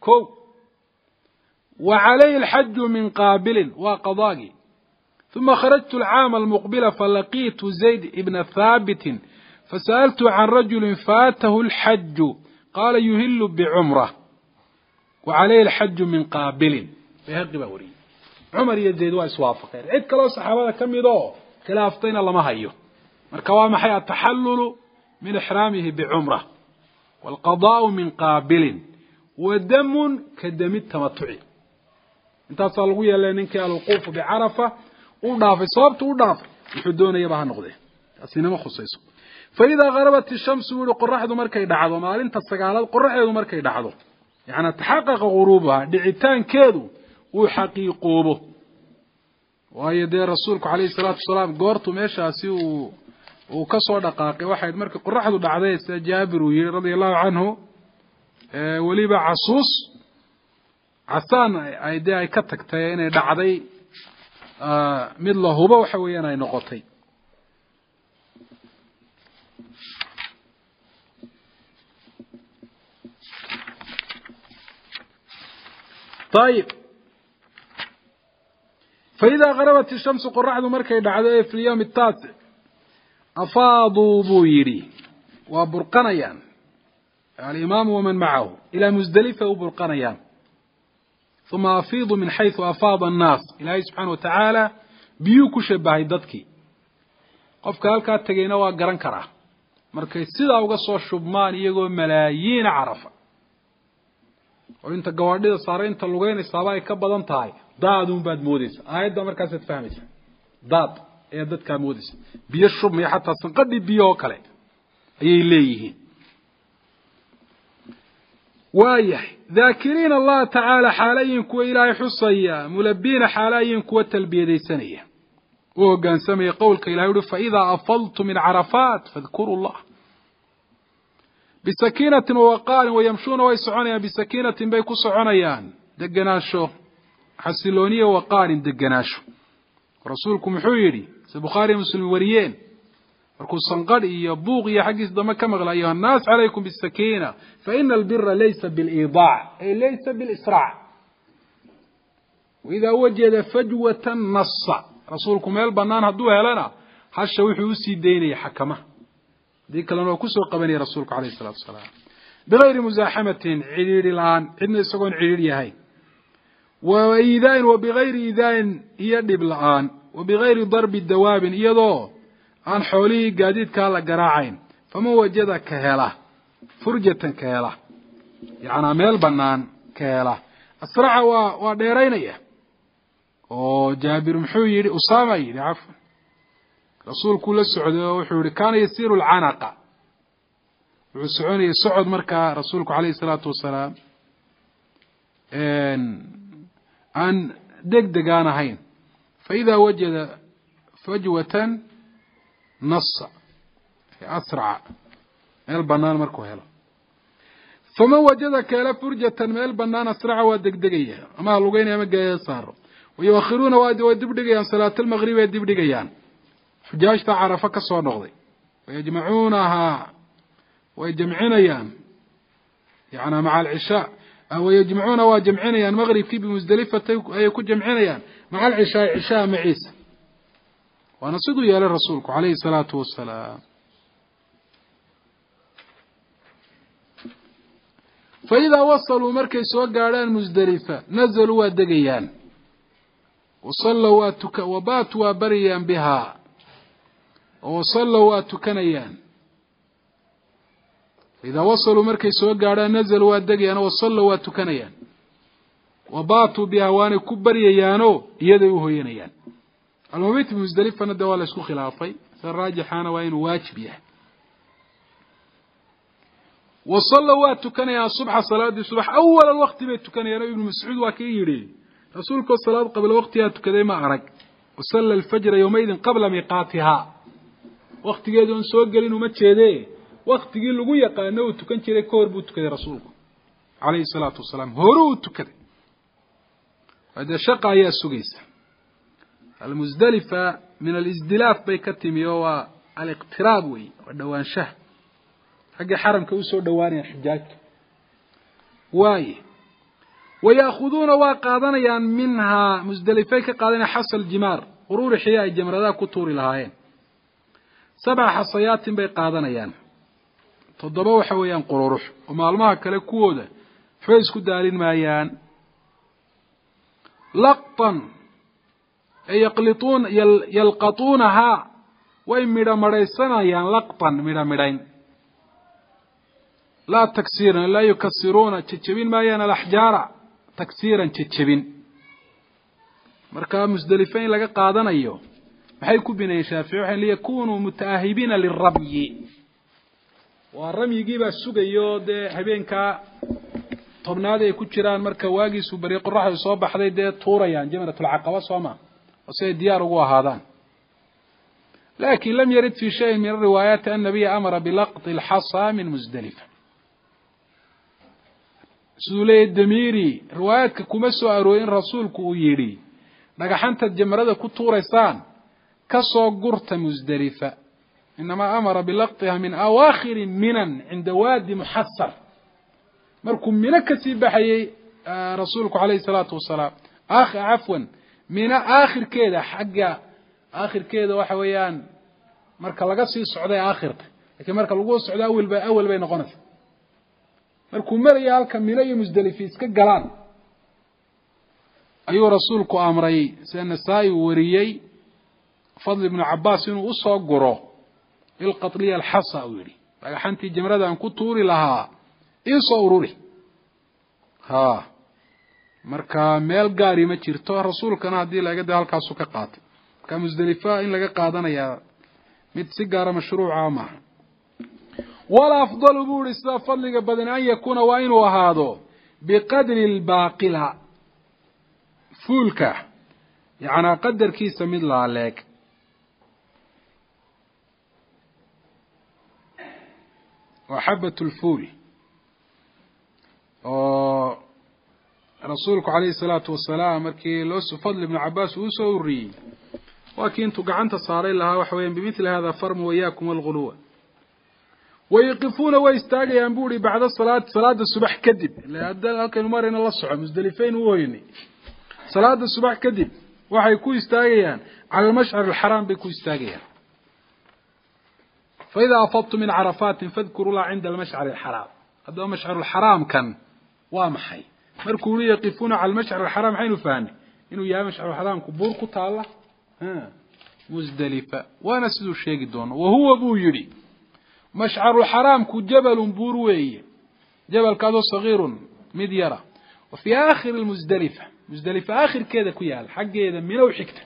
وعليه الحج من قابل وقضاء ثم خرجت العام المقبل فلقيت زيد ابن ثابت فسألت عن رجل فاته الحج قال يهل بعمره وعليه الحج من قابل بهقي باوري عمر يزيد واسوافقين عيد كلو صحابه كميدو خلافتين لما هيو marka waa maxay at-tahallul min ihramihi bi'umrah wal qada'u min qabilin wa damun kadami tamattu'i intaas lagu yeelay ninkii al-wuquf bi Arafa u dhaafay sababtu u dhaafay wuxuu doonayay baa noqday asina ma khusayso فإذا غربت الشمس وقرحdu markay dhacdo maalinta sagaalaad qorraxeedu markay dhacdo يعني تحقق غروبها dhicitaankeedu uu xaqiiqoobo waayo de rasuulku kaleey salaatu salaam goortu meeshaasi uu ka soo dhaqaaqay waxay markii qorraxdu dhacday sida Jaabir uu yiri radiyallahu anhu waliba casuus casaan ay ka tagtay inay dhacday mid la hubo waxa weeyaan ay noqotay طيب فإذا غربت الشمس قرحdu markay dhacdo في اليوم التاسع أفاضوا بويري وبرقنيان الإمام ومن معه إلى مزدلفة وبرقنيان ثم أفيضوا من حيث أفاض الناس إلهي سبحانه وتعالى بيوكو شبهي ددكي قفك هالكا تغينا وقران كراه markay sida uga soo shubmaan iyagoo malaayiin carafa oo inta gawaadhida saareynta lugeynaysa ay ka badan tahay daadun baad moodaysa aayada markaas aad fahmaysa daad ee dadka moodaysa biyo shubmay xataa sanqadhi biyo kale ayay leeyihiin waayah dhaakiriin Allah ta'ala xaalayin kuwa ilaahay xusaya mulabbiina xaalayin kuwa talbiyadaysanaya وقان سمي قولك إلهي فإذا أفضت من عرفات فاذكروا الله بسكينة ووقار ويمشون ويسعونيا بسكينة بيكو سعونيان دقناشو حسلونية وقار دقناشو رسولكم حويري سبخاري مسلم وريين وركو الصنقري يبوغ يحقس دمك مغلا أيها الناس عليكم بالسكينة فإن البر ليس بالإيضاع أي ليس بالإسراع وإذا وجد فجوة نص رسولكم ميل بنان هدو هلنا حشا وحو سي ديني حكمه دي كلام كسو قبني رسولك عليه الصلاه والسلام بغير مزاحمه عيرير الان ابن سغون عيرير يحي وايذان وبغير ايذان يدب الان وبغير ضرب الدواب يدو ان حولي قاديد كالا غراعين فما وجد كهله فرجه كهله يعني ميل بنان كهله اسرع وديرينيه oo Jaabir muxuu yiri Usaama yiri afan rasuulku la socdo wuxuu yiri kana yasiru al-anaqa wuxuu soconay socod marka rasuulku kaleey salaatu wasalaam an degdegaan ahayn فإذا وجد فجوة نص أسرع البنان مركو هلا فما وجد كلا فرجة من البنان أسرع ودقدقية أما لقين يا مجا صار ويؤخرون ودبدقيان صلاة المغرب ودبدقيان حجاج تعرف كسر نغضي ويجمعونيان يعني مع العشاء أو يجمعون وجمعينيان مغرب في بمزدلفة يكون جمعينيان مع العشاء عشاء معيسى ونصدوا يا للرسول عليه الصلاة والسلام فإذا وصلوا مركز وقالان مزدلفة نزلوا ودقيان وصلوا وباتوا بريا بها وصلوا واتكنيان إذا وصلوا مركز وقالان نزلوا ودقيان وصلوا واتكنيان وباتوا بها وان كبريانو يدوه ينيان المبيت بمزدلفة ندوال اسكو خلافي فالراجحان وين واجب يعني وصلوا واتكنيان الصبح صلاة الصبح أول الوقت بيتكنيان ابن مسعود وكيري رسولك الصلاة قبل وقتها تكذي ما أرق وصلى الفجر يومئذ قبل ميقاتها وقت جيدون سوقلين ومتشيدي waqtigii lagu yaqaano uu tukan jiray ka hor buu tukaday rasuulku calayhi salaatu wasalaam hore uu tukaday hada shaqa ayaa sugaysa almusdalifa min alisdilaaf bay ka timi oo waa aliqtiraab wey waa dhawaanshaha xagga xaramka u soo dhawaanaya xijaajta waaye ويأخذون وقادنا منها مزدلفة كقادنا حصل جمار قرور حياء جمردا كتور الهاين 7 حصيات بقادنا يعني تضربوا حويان قرورح ومعلومها كلا كوده فيس كدارين مايان لقطا يقلطون يلقطونها وإن مريسنا يعني لقطا مرين لا تكسيرا لا يكسرون تشبين مايان الأحجار تكسيرا تشبين مركا مزدلفين لقى قادنا ايو maxay ku binay shaafici liyakunu mutaahibina lirabyi wa ramyigiiba sugayo de habeenka tobnaad ay ku jiraan marka waagiisu bari qorraxdu soo baxday de tuurayaan jamratul aqaba sooma oo say diyaar ugu ahaadaan laakiin lam yarid fi shay min riwayat an-nabiy amara bi laqt al-hasa min muzdalifa sulay damiri riwaayatka kuma soo arooyin rasuulku uu yiri dhagaxanta jamrada ku tuuraysaan كسو قرت مزدلفة إنما أمر بلقطها من أواخر منن عند وادي محصر مركم منك سيبحي رسولك عليه الصلاة والسلام عفوا من آخر كده حق آخر كده وحويان مركا لقصي السعودية آخر لكن مركا لقوه السعودية أول بين غنف مركم مريال كميني مزدلفيس كقلان أيها رسولك أمري سأن الساي وريي فضل بن عباس إنه أصغره القطلية الحصى ويري فحنتي جمرة أن كتوري لها إصوروري ها مركا ميل قاري ما جرتو رسول كان هدي لقد هالكاسو كقات كمزدلفة إن لقى قادنا يا متسجارة مشروع عامة ولا أفضل بور إسلاف فضل بدن أن يكون وين وهذا بقدر الباقلة فولكة يعني قدر كيس من الله عليك وحبة الفول رسولك عليه الصلاة والسلام مركي لوس فضل بن عباس وسوري وكنت قعنت صارين لها وحوين بمثل هذا فرم وإياكم والغلوة ويقفون ويستاقي ينبوري بعد صلاة الصبح كذب لأن مارين الله الصعب مزدلفين وويني صلاة الصبح كذب وحيكون يستاقيان على المشعر الحرام بيكون يستاقيان فإذا أفضت من عرفات فاذكروا الله عند المشعر الحرام هذا مشعر الحرام كان وامحي مركوا يقفون على المشعر الحرام حين فاني إنه يا مشعر الحرام كبور كتالة مزدلفة ونسد الشيء دون وهو أبو يري مشعر الحرام كجبل بوروي جبل كذا صغير مديرة وفي آخر المزدلفة مزدلفة آخر كذا كيال حق هذا ملو حكته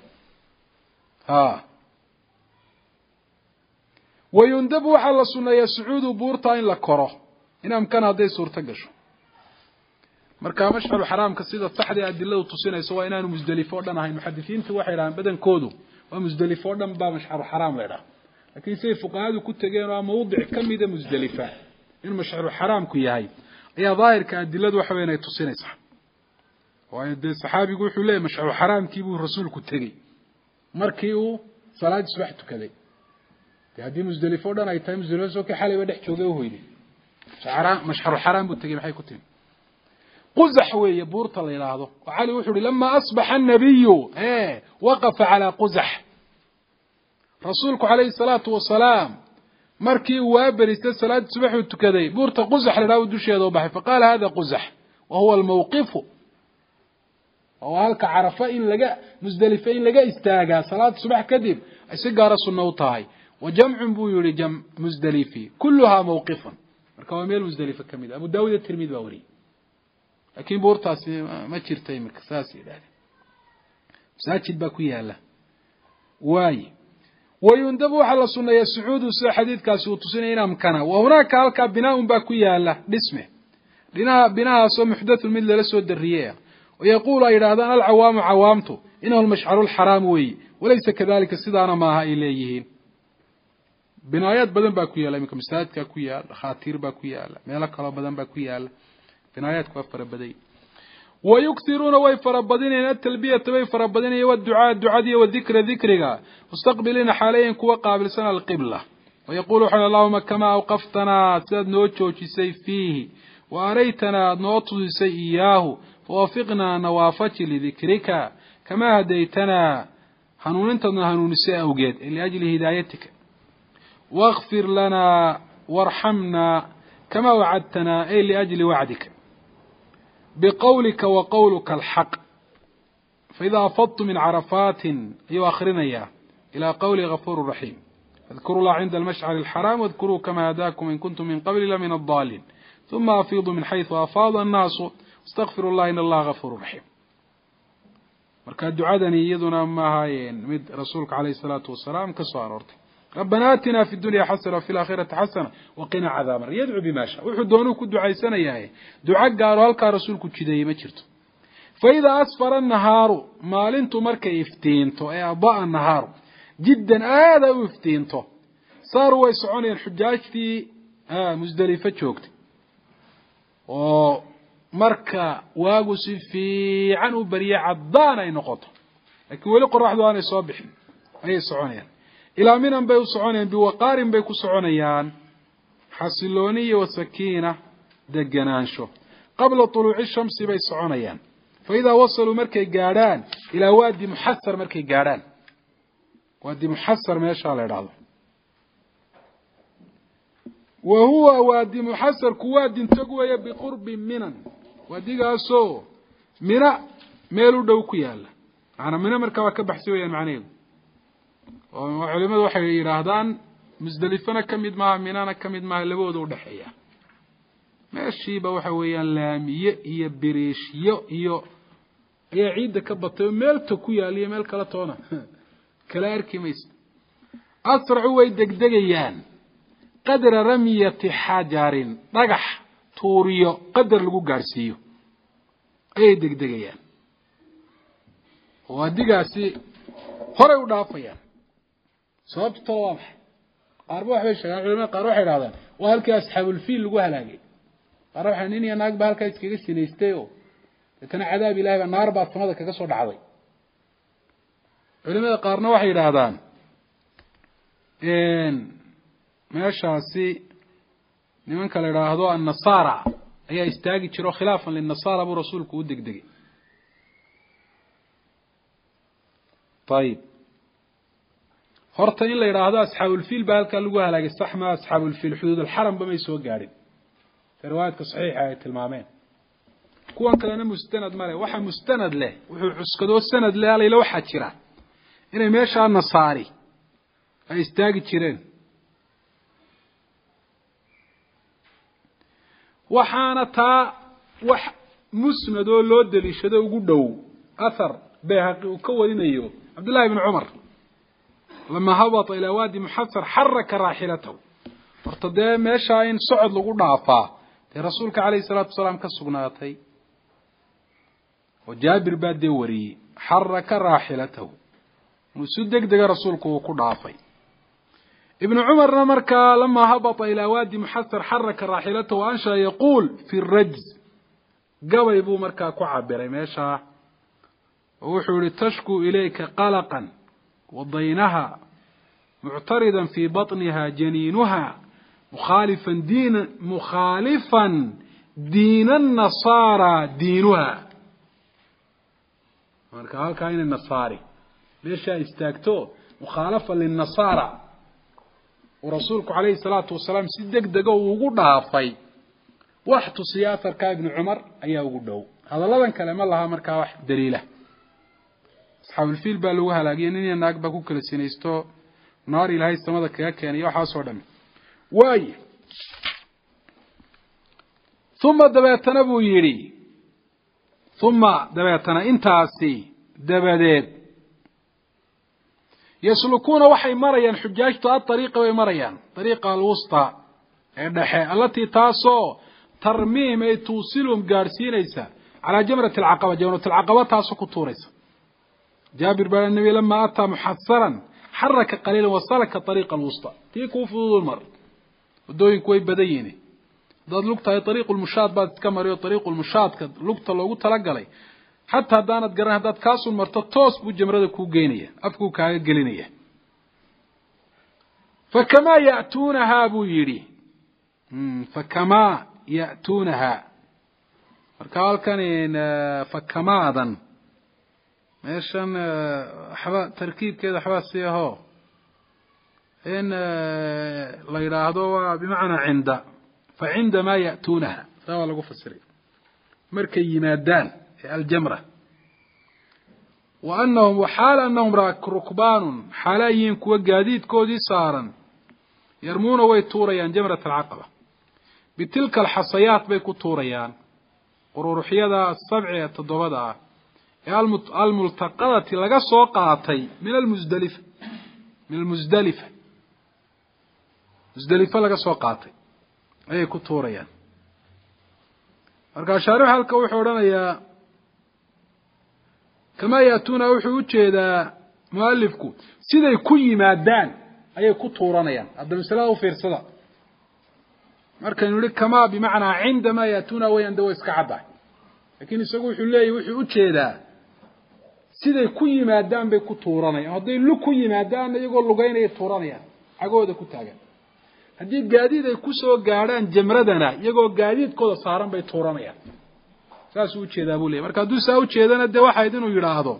ويندب على السنة يسعود بورتا إن لكره إن أمكان هذه صورة قشو مركا مشعر الحرام كسيدة تحدي أدلة وتصينا سواء إنه مزدلفة ودنا هاي المحدثين في وحيران بدن كودو ومزدلفة ودنا با مشعر الحرام لنا لكن سيد فقهاء كنت جينا موضع كم إذا مزدلفة إن مشعر الحرام كيهاي هي ظاهر كأدلة وحوينا تصينا صح وعند الصحابي يقول حليه مشعر الحرام كيبو الرسول كنت جي مركيو صلاة صبحت كذي هذه مزدلفة ودنا أي مزدلفة سوكي حالي بدح شوقه هيدي مشعر الحرام بتجي محي كتير قزح ويا بورت الله يلاحظه وعلي وحوري لما أصبح النبي وقف على قزح رسولك عليه الصلاة والسلام مركي وابرس صلاة الصبح والتكذي بورت قزح لراود دوشي هذا فقال هذا قزح وهو الموقف وهلك عرفين لقى مزدلفين لقى استاجا صلاة الصبح كذب أسجى رسول نوطاي وجمع بيوري جمع مزدلفي كلها موقفا مركواميل مزدلفة كميدة أبو داود الترمذي باوري لكن بورتاس ما جرتي مركساسي يعني ساجد باكويا له واي ويندب على سنة السعود حديث كاسو تسنين مكانه وهناك هلك بناء باكويا له باسمه بناء سو محدث من الاسود الرياء ويقول إذا هذا العوام عوامته إنه المشعر الحرام وي وليس كذلك السدان ما إليه بنايات بدن باكو يالا يمكن مساجد كو يالا خاطير باكو يالا ميلا كلا بدن باكو يالا بنايات كو فربدي ويكثرون ويفربدين التلبية ويفربدين والدعاء والذكر ذكرها مستقبلين حاليا كوا قابل سنة القبلة ويقول حول اللهم كما أوقفتنا سيد نوتشوشي سي فيه وأريتنا نوتشوشي سي إياه فوافقنا نوافتي لذكرك كما هديتنا هنونتنا هنونسي أوجد لأجل هدايتك واغفر لنا وارحمنا كما وعدتنا أي لأجل وعدك بقولك وقولك الحق فإذا أفضت من عرفات آخرين إياه إلى قول غفور رحيم اذكروا الله عند المشعر الحرام واذكروا كما هداكم إن كنتم من قبل لمن الضالين ثم أفيضوا من حيث أفاض الناس استغفروا الله إن الله غفور رحيم marka ducadani iyaduna ma ahaayeen mid rasuulka kaleey salaatu wasalaam ka soo aroortay rabbana atina fi dunya hasana wa fil akhirati hasana wa qina adhaban yad'u bima sha wuxuu doonuu ku ducaysanayaa duca gaar halka rasuulku jideeyay ma jirto fa ida asfara an-naharu maalintu markay iftiinto ee adaa an-naharu jiddan aada u iftiinto saaru way soconayaan xujaajtii musdalifa joogtay oo marka waagu si fiican u bariya cadaan ay noqoto laakiin wali qorraxdu aanay soo bixin ay soconayaan ilaa minan bay u soconayaan biwaqaarin bay ku soconayaan xasilooni iyo sakiina deganaansho qabla tuluuci shamsi bay soconayaan fa idaa wasaluu markay gaadhaan ilaa waadi muxasar markay gaadhaan waadi muxasar meesha la yiraahdo وهو وادي محسر كواد تقوى بقرب منن واديغاسو منا ميلو دhow ku yaala ana mina marka waa ka baxsiyeen macneedu oo culimadu waxay yiraahdaan musdalifana kamid ma minana kamid ma labadooda u dhaxeeya meeshiiba waxa weeyaan laamiye iyo bireeshiyo iyo ciid ka batay meel ta ku yaaliyo meel kala toona kala arkimays asracu way degdegayaan qadra ramiyati hajarin dhagax tuuriyo qadar lagu gaarsiiyo ay degdegayaan wadigaasi hore u dhaafayaan sababtoo ah qaar waxay sheegaan culimada qaar waxay yiraahdaan waa halkii asxaabul fiil lagu halaagay qaar waxay nin iyo naag ba halka iskaga sinaystay oo tan cadaab ilaahay naar baa samada kaga soo dhacday culimada qaarna waxay yiraahdaan meeshaasi nimanka la yiraahdo an-nasara ayaa istaagi jiro khilaafan lin-nasara buu rasuulku u degdegay طيب horta in la yiraahdo asxaabul fiil baa halka lagu halaagay saxma asxaabul fiil xuduud al-haram ba may soo gaarin riwaayadka saxiixa ay tilmaameen kuwan kalena mustanad male waxa mustanad leh wuxuu cuskado sanad leh ila waxa jira inay meesha nasaari ay istaagi jireen waxaana taa wax musnad oo loo daliishado ugu dhow athar bayhaqi uu ka warinayo Abdullah ibn Umar lama habata ila wadi muhassar haraka rahilatahu fartade meesha in socod lagu dhaafaa ee rasuulka kaleey salaatu wasalaam ka sugnaatay oo Jaabir baad wariyay haraka rahilatahu musudegdega rasuulku uu ku dhaafay ابن عمر مركا لما هبط إلى وادي محسر حرك راحلته وأنشأ يقول في الرجز قوي بو مركا كعبر ماشا وحول تشكو إليك قلقا وضينها معترضا في بطنها جنينها مخالفا دين النصارى دينها مركا هالكاين النصاري ليش استاكتو مخالفا للنصارى ورسولك عليه الصلاة والسلام سيدك دقو وقودها في واحد سياثر كابن عمر أيه وقوده هذا لبن كلام الله مركا واحد دليله أصحاب الفيل بالوها لاقينين أنك بكو كل سينيستو ناري لهاي السمادة كان يوحى صدم واي ثم دبيتنا بو يري ثم دبيتنا انتاسي دبديد يسلكون وحي مريان حجاجته الطريقة ومريان طريقة الوسطى التي تاسو ترميم توصلهم قارسينيسا على جمرة العقبة جمرة العقبة تاسو كتوريسا جابر بن النبي لما أتى محصرا حرك قليلا وسلك طريق الوسطى تيكو فضول المر ودوين كوي بديني ضد لقطة طريق المشاة بعد كمريو طريق المشاة لقطة لو قلت لقلي حتى دانت قرنها داد كاسو مرتطوس بجمرة كو جينية أفكو كاية قلينية فكما يأتونها أبو يري فكما يأتونها قال كان فكما أذن ماشان حوا تركيب كذا حواسيه هو إن لا يراهدوا بمعنى عند فعندما يأتونها سواء لقوا في السرير مركي ينادان الجمرة وأنهم وحال أنهم ركبان حاليين كوا جديد كودي صارا يرمون ويتوريان جمرة العقبة بتلك الحصيات بيكو توريان قرورحية السبع التضبط الملتقطة لغا سوقاتي من المزدلفة مزدلفة لغا سوقاتي أي كتوريان marka shaarix halka wuxuu oranayaa kama yaatuna wuxuu u jeedaa muallifku siday ku yimaadaan ayay ku tuuranayaan hadda misalada u fiirsada marka inuu kama bimaana indama yaatuna wayan dawo iska caday laakiin isagu wuxuu leeyahay wuxuu u jeedaa siday ku yimaadaan bay ku tuuranayaan haday lu ku yimaadaan iyagoo lugaynaya tuuranayaan agooda ku taagan haddii gaadiid ay ku soo gaadhaan jamradana iyagoo gaadiidkooda saaran bay tuuranayaan saas uu jeedaa buu leeyahay marka hadduu saa u jeedana dee waxa idin uu yidhaahdo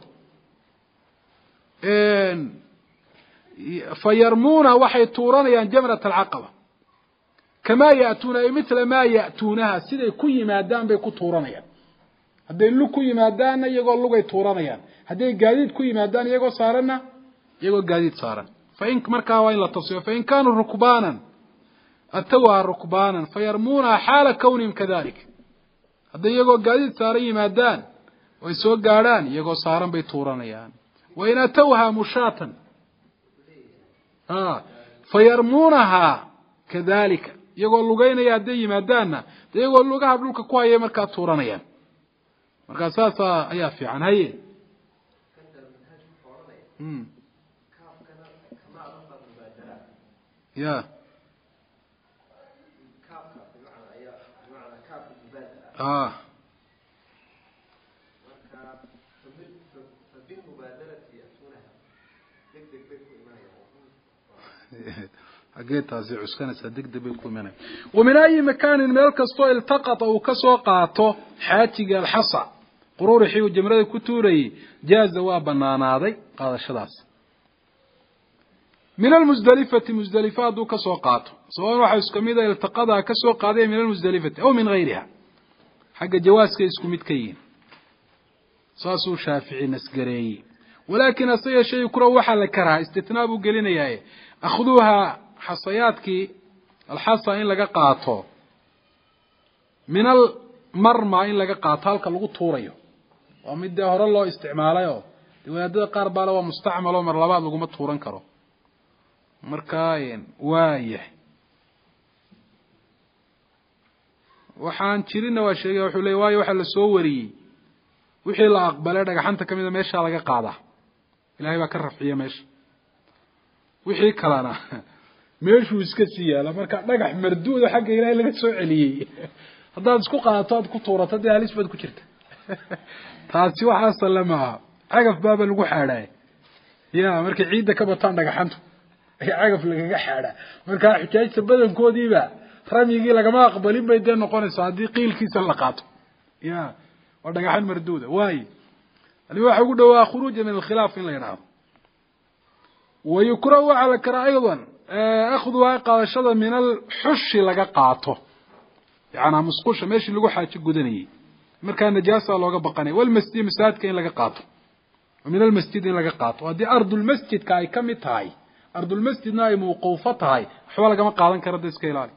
fayarmuuna waxay tuuranayaan jamrat alcaqaba kamaa ya'tuuna ay mithla maa ya'tuunaha siday ku yimaadaan bay ku tuuranayaan hadday lug ku yimaadaanna iyagoo lugay tuuranayaan hadday gaadiid ku yimaadaan iyagoo saaranna iyagoo gaadiid saaran fain markaa waa in la tafsiyo fain kaanuu rukbaanan أتوها ركبانا فيرمونها حال كونهم كذلك هذا يقول قادد ساري مادان ويسوق قاران يقول سارا بيطوران يعني وإن أتوها مشاة فيرمونها كذلك يقول لقين يادي مادانا يقول لقاها بلوك كوايا مركا طوران يعني مركا ساسا أيافي عن هاي يا ومن أي مكان ملك استوى التقط أو كسوقاته حاتي الحصى قرور حيو جمرة كتوري جاز وابنانا هذا قال الشلاس من المزدلفة مزدلفات كسوقاته سواء راح يسكميدا التقطها كسوقاته من المزدلفة أو من غيرها حق جواز كيسكو متكين ساسو شافعي نسقري ولكن أصير شيء يكره وحل كرها استثناء قلنا ياي أخذوها حصياتك الحصى إن لقى قاطو من المرمى إن لقى قاطو هلك لغو طوريو ومدى هر الله استعماله ويادة قارباله ومستعمله مرلبات لغو مطوران كرو مركاين وايح waxaan jirina waa sheegay wuxuu leeyahay waayo waxa la soo wariyay wixii la aqbalay dhagaxanta kamida meesha laga qaada ilaahay baa ka rafciya meesha wixii kalena meeshu iska siyaala marka dhagax marduud xagga ilaahay laga soo celiyay haddaad isku qaadato aad ku tuurato dee halis baad ku jirta taasi waxa salama cagaf baaba lagu xaadhay yaa marka ciidda ka bataan dhagaxantu ay cagaf lagaga xaadhaa marka xijaajta badankoodiiba ramyigii lagama aqbalin bay dee noqonaysaa haddii qiilkiisa la qaato ya waa dhagaxan marduuda waaye ali waxa ugu dhawaa khuruuja min alkhilaaf in la yidhaahdo wayukrahu waxaa la karaa aydan akhduhaa qaadashada min alxushi laga qaato yacnaa musqusha meeshii lagu xaajo gudanayay markaa najaasa looga baqanaya walmasjid masaajidka in laga qaato min almasjid in laga qaato haddii ardulmasjidka ay ka mid tahay ardulmasjidna ay mawquufo tahay waxba lagama qaadan kara da iska ilaali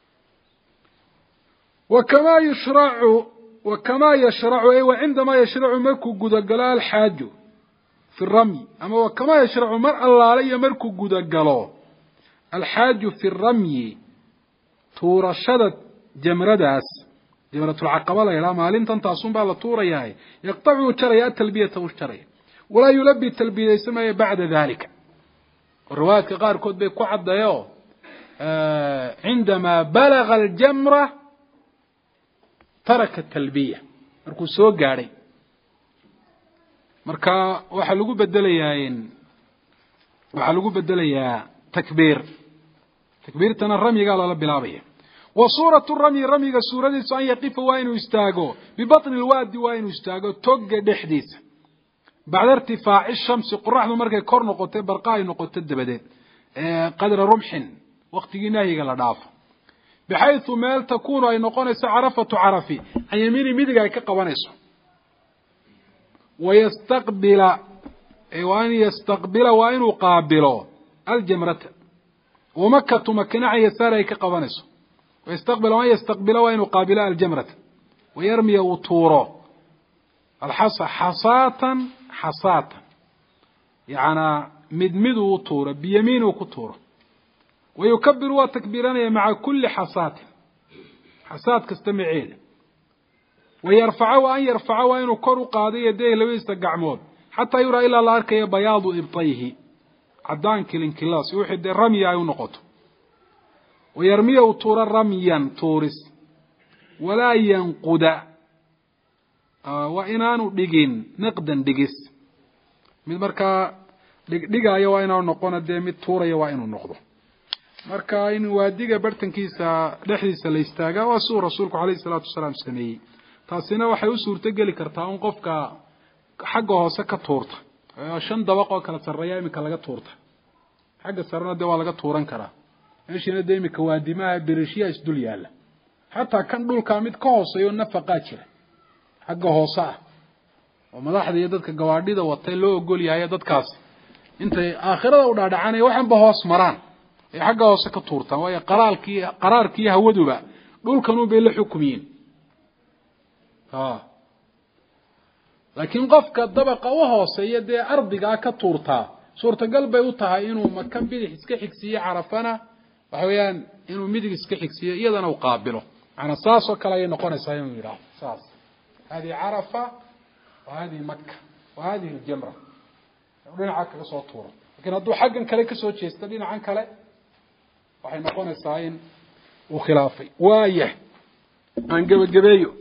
وكما يشرع أي وعندما يشرع مركو قدقلاء الحاج في الرمي أما وكما يشرع مرء الله علي مركو قدقلاء الحاج في الرمي تورشدت جمرداس جمرة العقبة لا مالين تنتصون بالله طورة ياهي يقطعوا تريا التلبية واشتريا ولا يلبي التلبية يسمى بعد ذلك الروايات كقار كود بيكو عدايو عندما بلغ الجمرة ترك التلبية مركو سو غاري marka waxa lagu bedelayaa takbiirtana ramiga la bilaabaya wa suuratu ramiga suuradiisu an yaqifa waa inuu istaago bi batni alwadi waa inuu istaago toga dhexdiisa bacda irtifaaci shamsi qoraxdu markay kor noqotay barqaay noqotay dabadeed qadra rumhin waqtigii nahyiga la dhaafo bixaythu meel takuunu ay noqonayso carafatu carafi ayamini midiga ay ka qabanayso ويستقبل وأن يستقبل وأن يقابل الجمرة ومكة مكنع يسار كقبانس ويستقبل وأن يستقبل وأن يقابل الجمرة ويرمي وطوره الحصى حصاة يعني مدمد وطوره بيمين وكطوره ويكبر وتكبيران مع كل حصاة كاستمعين ويرفع وأن يرفع وأن كرو قاضي يديه لو يستقعمود حتى يرى إلى الأرك بياض إبطيه عدان كلينكلاس يوحد الرمي ونقطه ويرميه طور رميا طورس ولا ينقد وإنان دقين نقدا دقس من مركا دقا يوائنا نقونا ديمي طورا يوائنا نقضه مركا إن وادقا برتنكيسا لحديسا ليستاقا وسور رسولك عليه الصلاة والسلام سنيه taasina waxay u suurto gali kartaa in qofka xagga hoose ka tuurta shan dabaq oo kala sareeya imika laga tuurta xagga sarena waa laga tuuran karaa meeshina imika waadimaha birishiya isdul yaala hatta kan dhulka mid ka hooseeyo nafaqa jira xagga hoose ah oo madaxda iyo dadka gawaadhida watay loo ogol yahay dadkaas intay aakhirada u dhaadhacanay waxan ba hoos maraan ay xagga hoose ka tuurtaan way qaraarkii hawaduba dhulkan uu bay la xukumiyeen laakiin qofka dabaqa u hooseeya dee ardiga ka tuurtaa suurtagal bay u tahay inuu makan bidix iska xigsiyo carafana waxa weeyaan inuu midig iska xigsiyo iyadana uu qaabilo ana saasoo kale ay noqonaysaa inuu yiraahdo saas hadi carafa wa hadi makka wa hadi aljamra dhinaca kale soo tuuro laakiin hadduu xaggan kale ka soo jeesto dhinacan kale waxay noqonaysaa in uu khilaafay waayah aan gabagabeeyo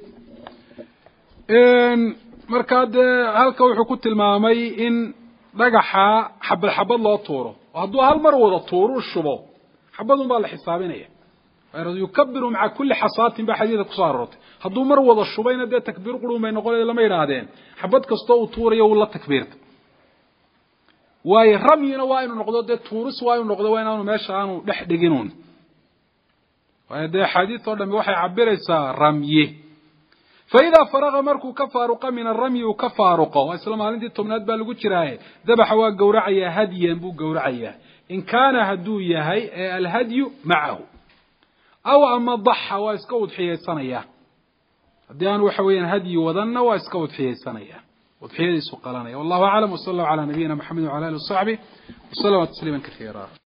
marka halka wuxuu ku tilmaamay in dhagaxa xabad loo tuuro hadduu hal mar wada tuuro shubo xabadun baa la xisaabinaya yukabbiru maca kulli xasaatin ba xadiida ku soo aroortay hadduu mar wada shubayna dee takbiir qurun bay noqonaysa lama yidhaahdeen xabad kastoo uu tuurayo uu la takbiirta waayo ramyina waa inuu noqdo dee tuuris waa inuu noqdo waa inaanu meesha aanu dhex dhiginuun waayo dee xadiid oo dhammi waxay cabiraysaa ramye فإذا فرغ مركو كفارق من الرمي وكفارق وإسلام هالنتي التمنات بالغو جراي ذبح وا غورعيا هديا بو غورعيا إن كان هدو يهي الهدي معه أو أما ضحى واسكود حيه سنيا ديان وحوين هدي وذن واسكود حيه سنيا وضحيه سوقلانيا والله أعلم وصلى الله على نبينا محمد وعلى آله وصحبه وسلم تسليما كثيرا